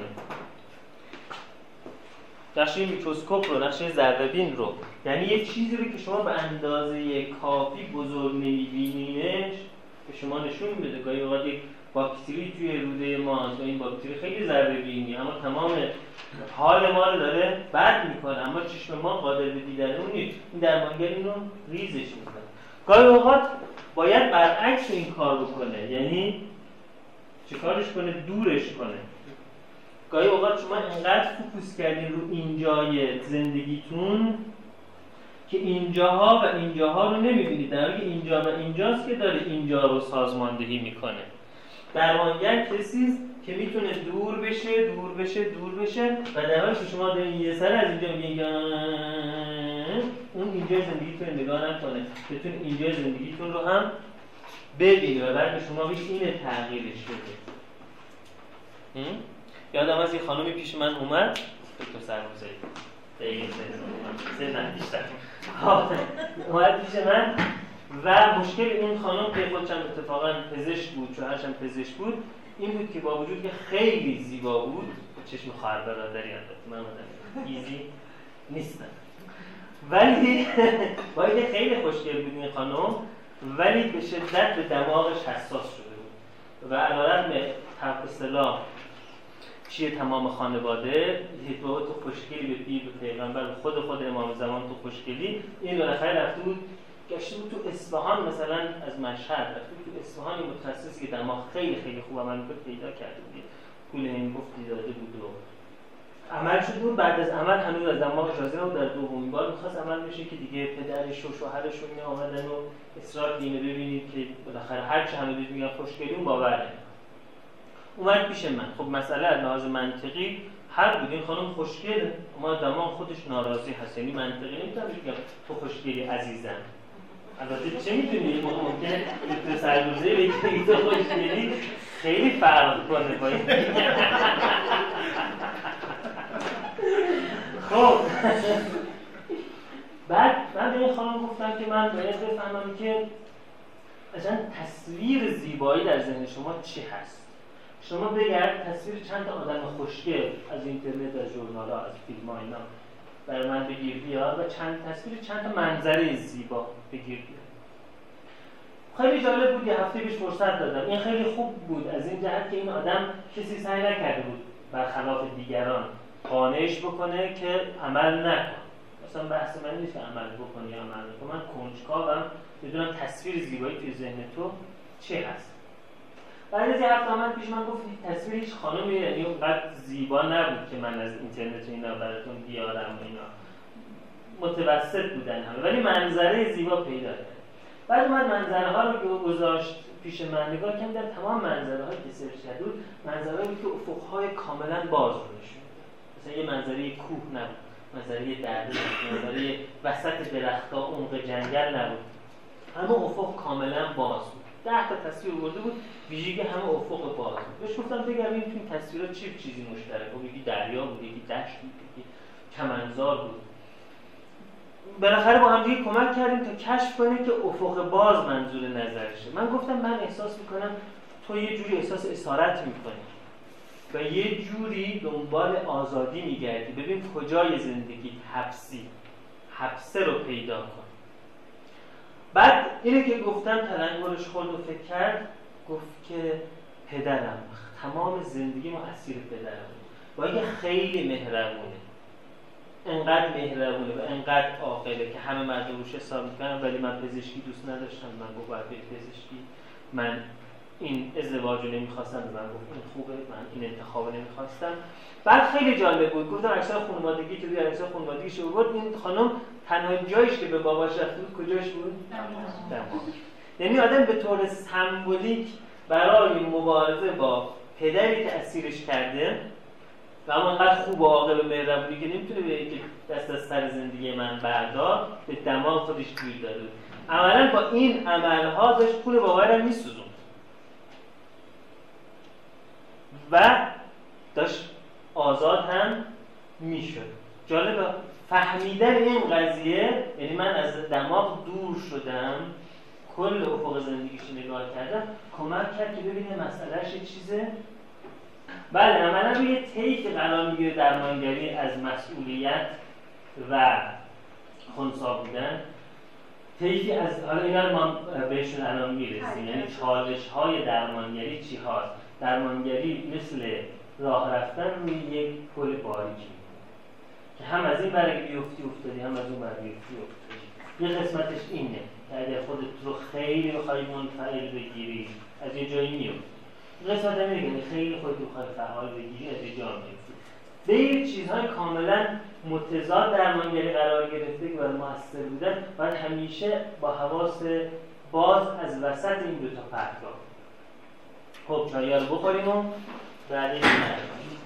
A: نقش میکروسکوپ رو، نقش ذره‌بین رو، یعنی یه چیزی رو که شما به اندازه کافی بزرگ نمی‌بینینش به شما نشون میده. گاهی اوقات یک باکتری توی روده ماست و این باکتری خیلی ذره‌بینی اما تمام حال ما رو داره بد میکنه، اما چشم ما قادر به دیدن اون نیست. این درمانگر اینو ریزش میکنه. گاهی اوقات باید برعکس این کار بکنه، یعنی چه کارش کنه؟ دورش کنه. گاهی اوقات شما اینقدر فوکوس کردین رو اینجای زندگیتون که اینجاها و اینجاها رو نمیبینید، در حالی که اینجا و اینجاست که داره اینجا رو سازماندهی میکنه. درمانگر کسیست که میتونه دور بشه و در حالی که شما دارین یه سر از اینجا میگین اون اینجای زندگیتون نگاه نکنه، بتونه اینجای زندگیتون رو هم ببینه و بعد به شما بگید اینه تغییرش بده. یادم از یه خانومی پیش من اومد، دکتر سرموزه‌ای دقیقه سه بیشتر اومد پیش من و مشکل این خانم که خودشم اتفاقا پزشک بود، شوهرشم پزشک بود، این بود که با وجود که خیلی زیبا بود، چشم خواهر برادری انداخت، من ایزی نیستم، ولی با اینکه خیلی خوشگل بود این خانم، ولی به شدت به دماغش حساس شده بود و علیرغم طرف اصطلاح چیه تمام خانواده ارتباط خوشگلی به پیر و پیغمبر و خود امام زمان تو خوشگلی، این بالاخره رفته بود گشته بود تو اصفهان، مثلا از مشهد رفته بود تو اصفهان، این متخصصی که دماغ خیلی خوب عمل می‌کرد پیدا کرده بود، پول این گفت داده بود و عمل شد بود. بعد از عمل هنوز از دماغ اجازه نبود، در دومین بار می‌خواست عمل بشه که دیگه پدرش و شوهرش و اینا اومدن و اصرار دینه ببینید که بالاخره هر چه همه بهش میگن خوشگلی اون باور نمی‌کنه. اومد پیش من. خب مسئله از لحاظ منطقی هر بود، این خانم خوشگله، اما دماغ خودش ناراضی هست، یعنی منطقی نمیتونم بگم تو خوشگلی عزیزم. البته چه میدونی ممکنه تو سرگوزه بگی تو خوشگلی خیلی فرق کنه با این. خب بعد من به این خانم گفتم که من باید بفهمم که اصلا تصویر زیبایی در ذهن شما چی هست. شما بگرد تصویر چند تا آدم خوشگل از اینترنت، از ژورنال‌ها، از فیلم‌ها اینا برای من بگیر بیار و چند تا منظره زیبا بگیر بیار. خیلی جالب بود، یه هفته پیش فرصت دادم. این خیلی خوب بود از این جهت که این آدم کسی سعی نکرده بود برخلاف دیگران قانعش بکنه که عمل نکن. مثلا بحث من نیست که عمل بکنی یا عمل نکن. من کنجکاوم بدونم تصویر زیبایی توی ذهن تو چی هست. بعد از یه هفته آمد پیش من گفت تصویر هیچ خانمی یعنی اونقدر زیبا نبود که من از اینترنت اینا براتون بیارم و اینا. متوسط بودن همه ولی منظره زیبا پیدا کرد. بعد اومد منظره ها رو گذاشت پیش من، نگاه کردم در تمام منظره هایی که سرچ کرده بود منظره بود که افق‌های کاملا باز رو نشون می‌داد. مثلا یه منظره کوه نبود، منظره دره نبود، منظره وسط درخت‌ها عمق جنگل نبود. همه افق کاملا باز بود. 10 تا تصویر آورده بود، ویژگی همه افق باز بود. بهش گفتم بگردیم تو این تصویرها چیزی مشترک بود. یکی دریا بود، یکی دشت بود، یکی کمنزار بود. بالاخره با هم دیگه کمک کردیم تا کشف کنیم که افق باز منظور نظرشه. من گفتم من احساس میکنم تو یه جوری احساس اسارت میکنی و یه جوری دنبال آزادی میگردی. ببین کجای زندگی حبسه رو پیدا کن. بعد اینه که گفتم تلنگرش خورد و فکر کرد، گفت که پدرم تمام زندگیمو اسیر پدرم بود. با اینکه خیلی مهربونه، انقدر مهربونه و انقدر عاقله که همه مردم روش حساب میکنن، ولی من پزشکی دوست نداشتم. من گفت باید پزشکی، من این ازدواج رو نمیخواستم. من گفت این خوبه، من این انتخاب رو نمیخواستم. بعد خیلی جالب بود، گفتم عکسای خانوادگی که روی عکسای خانوادگیش بود، این خانم تنها جایش که به باباش رفته بود کجاش بود؟ دماغ. یعنی آدم به طور سمبولیک برای مبارزه با پدری که اسیرش کرده و اما انقدر خوب و عاقل و مهربونی که نمیتونه بگه که دست از سر زندگی من بردار، به دماغ خودش گیر داده. عملا با این عملها داشت پول بابا رو میسوزوند و داشت آزاد هم میشد. جالبه فهمیدن این قضیه، یعنی من از دماغ دور شدم، کل افق زندگیش نگاه کردم، کمک کرد که ببینه مسئلهش چیزه. بله عملا روی طیف قرار میگیره درمانگری از مسئولیت و خنثی بودن. طیفی از حالا اینا رو ما بهشون الان میرسیم، یعنی چالش های درمانگری چی هاست. درمانگری مثل راه رفتن روی یک پل باریکی که هم از این برای بیفتی افتادی، هم از اون برای بیفتی افتادی. یه قسمتش اینه که اگر خودت رو خیلی بخوای منفعل بگیری از یه جایی میفتی. قسمت هم اینه که خیلی خودت رو بخوای فعال بگیری از یه جا میفتی. به این چیزهای کاملا متضاد درمانگری قرار گرفته که برای موثر بودن باید همیشه با حواس باز از وسط این دوتا پرتاب. خب چایی ها رو بخوریم و بعدش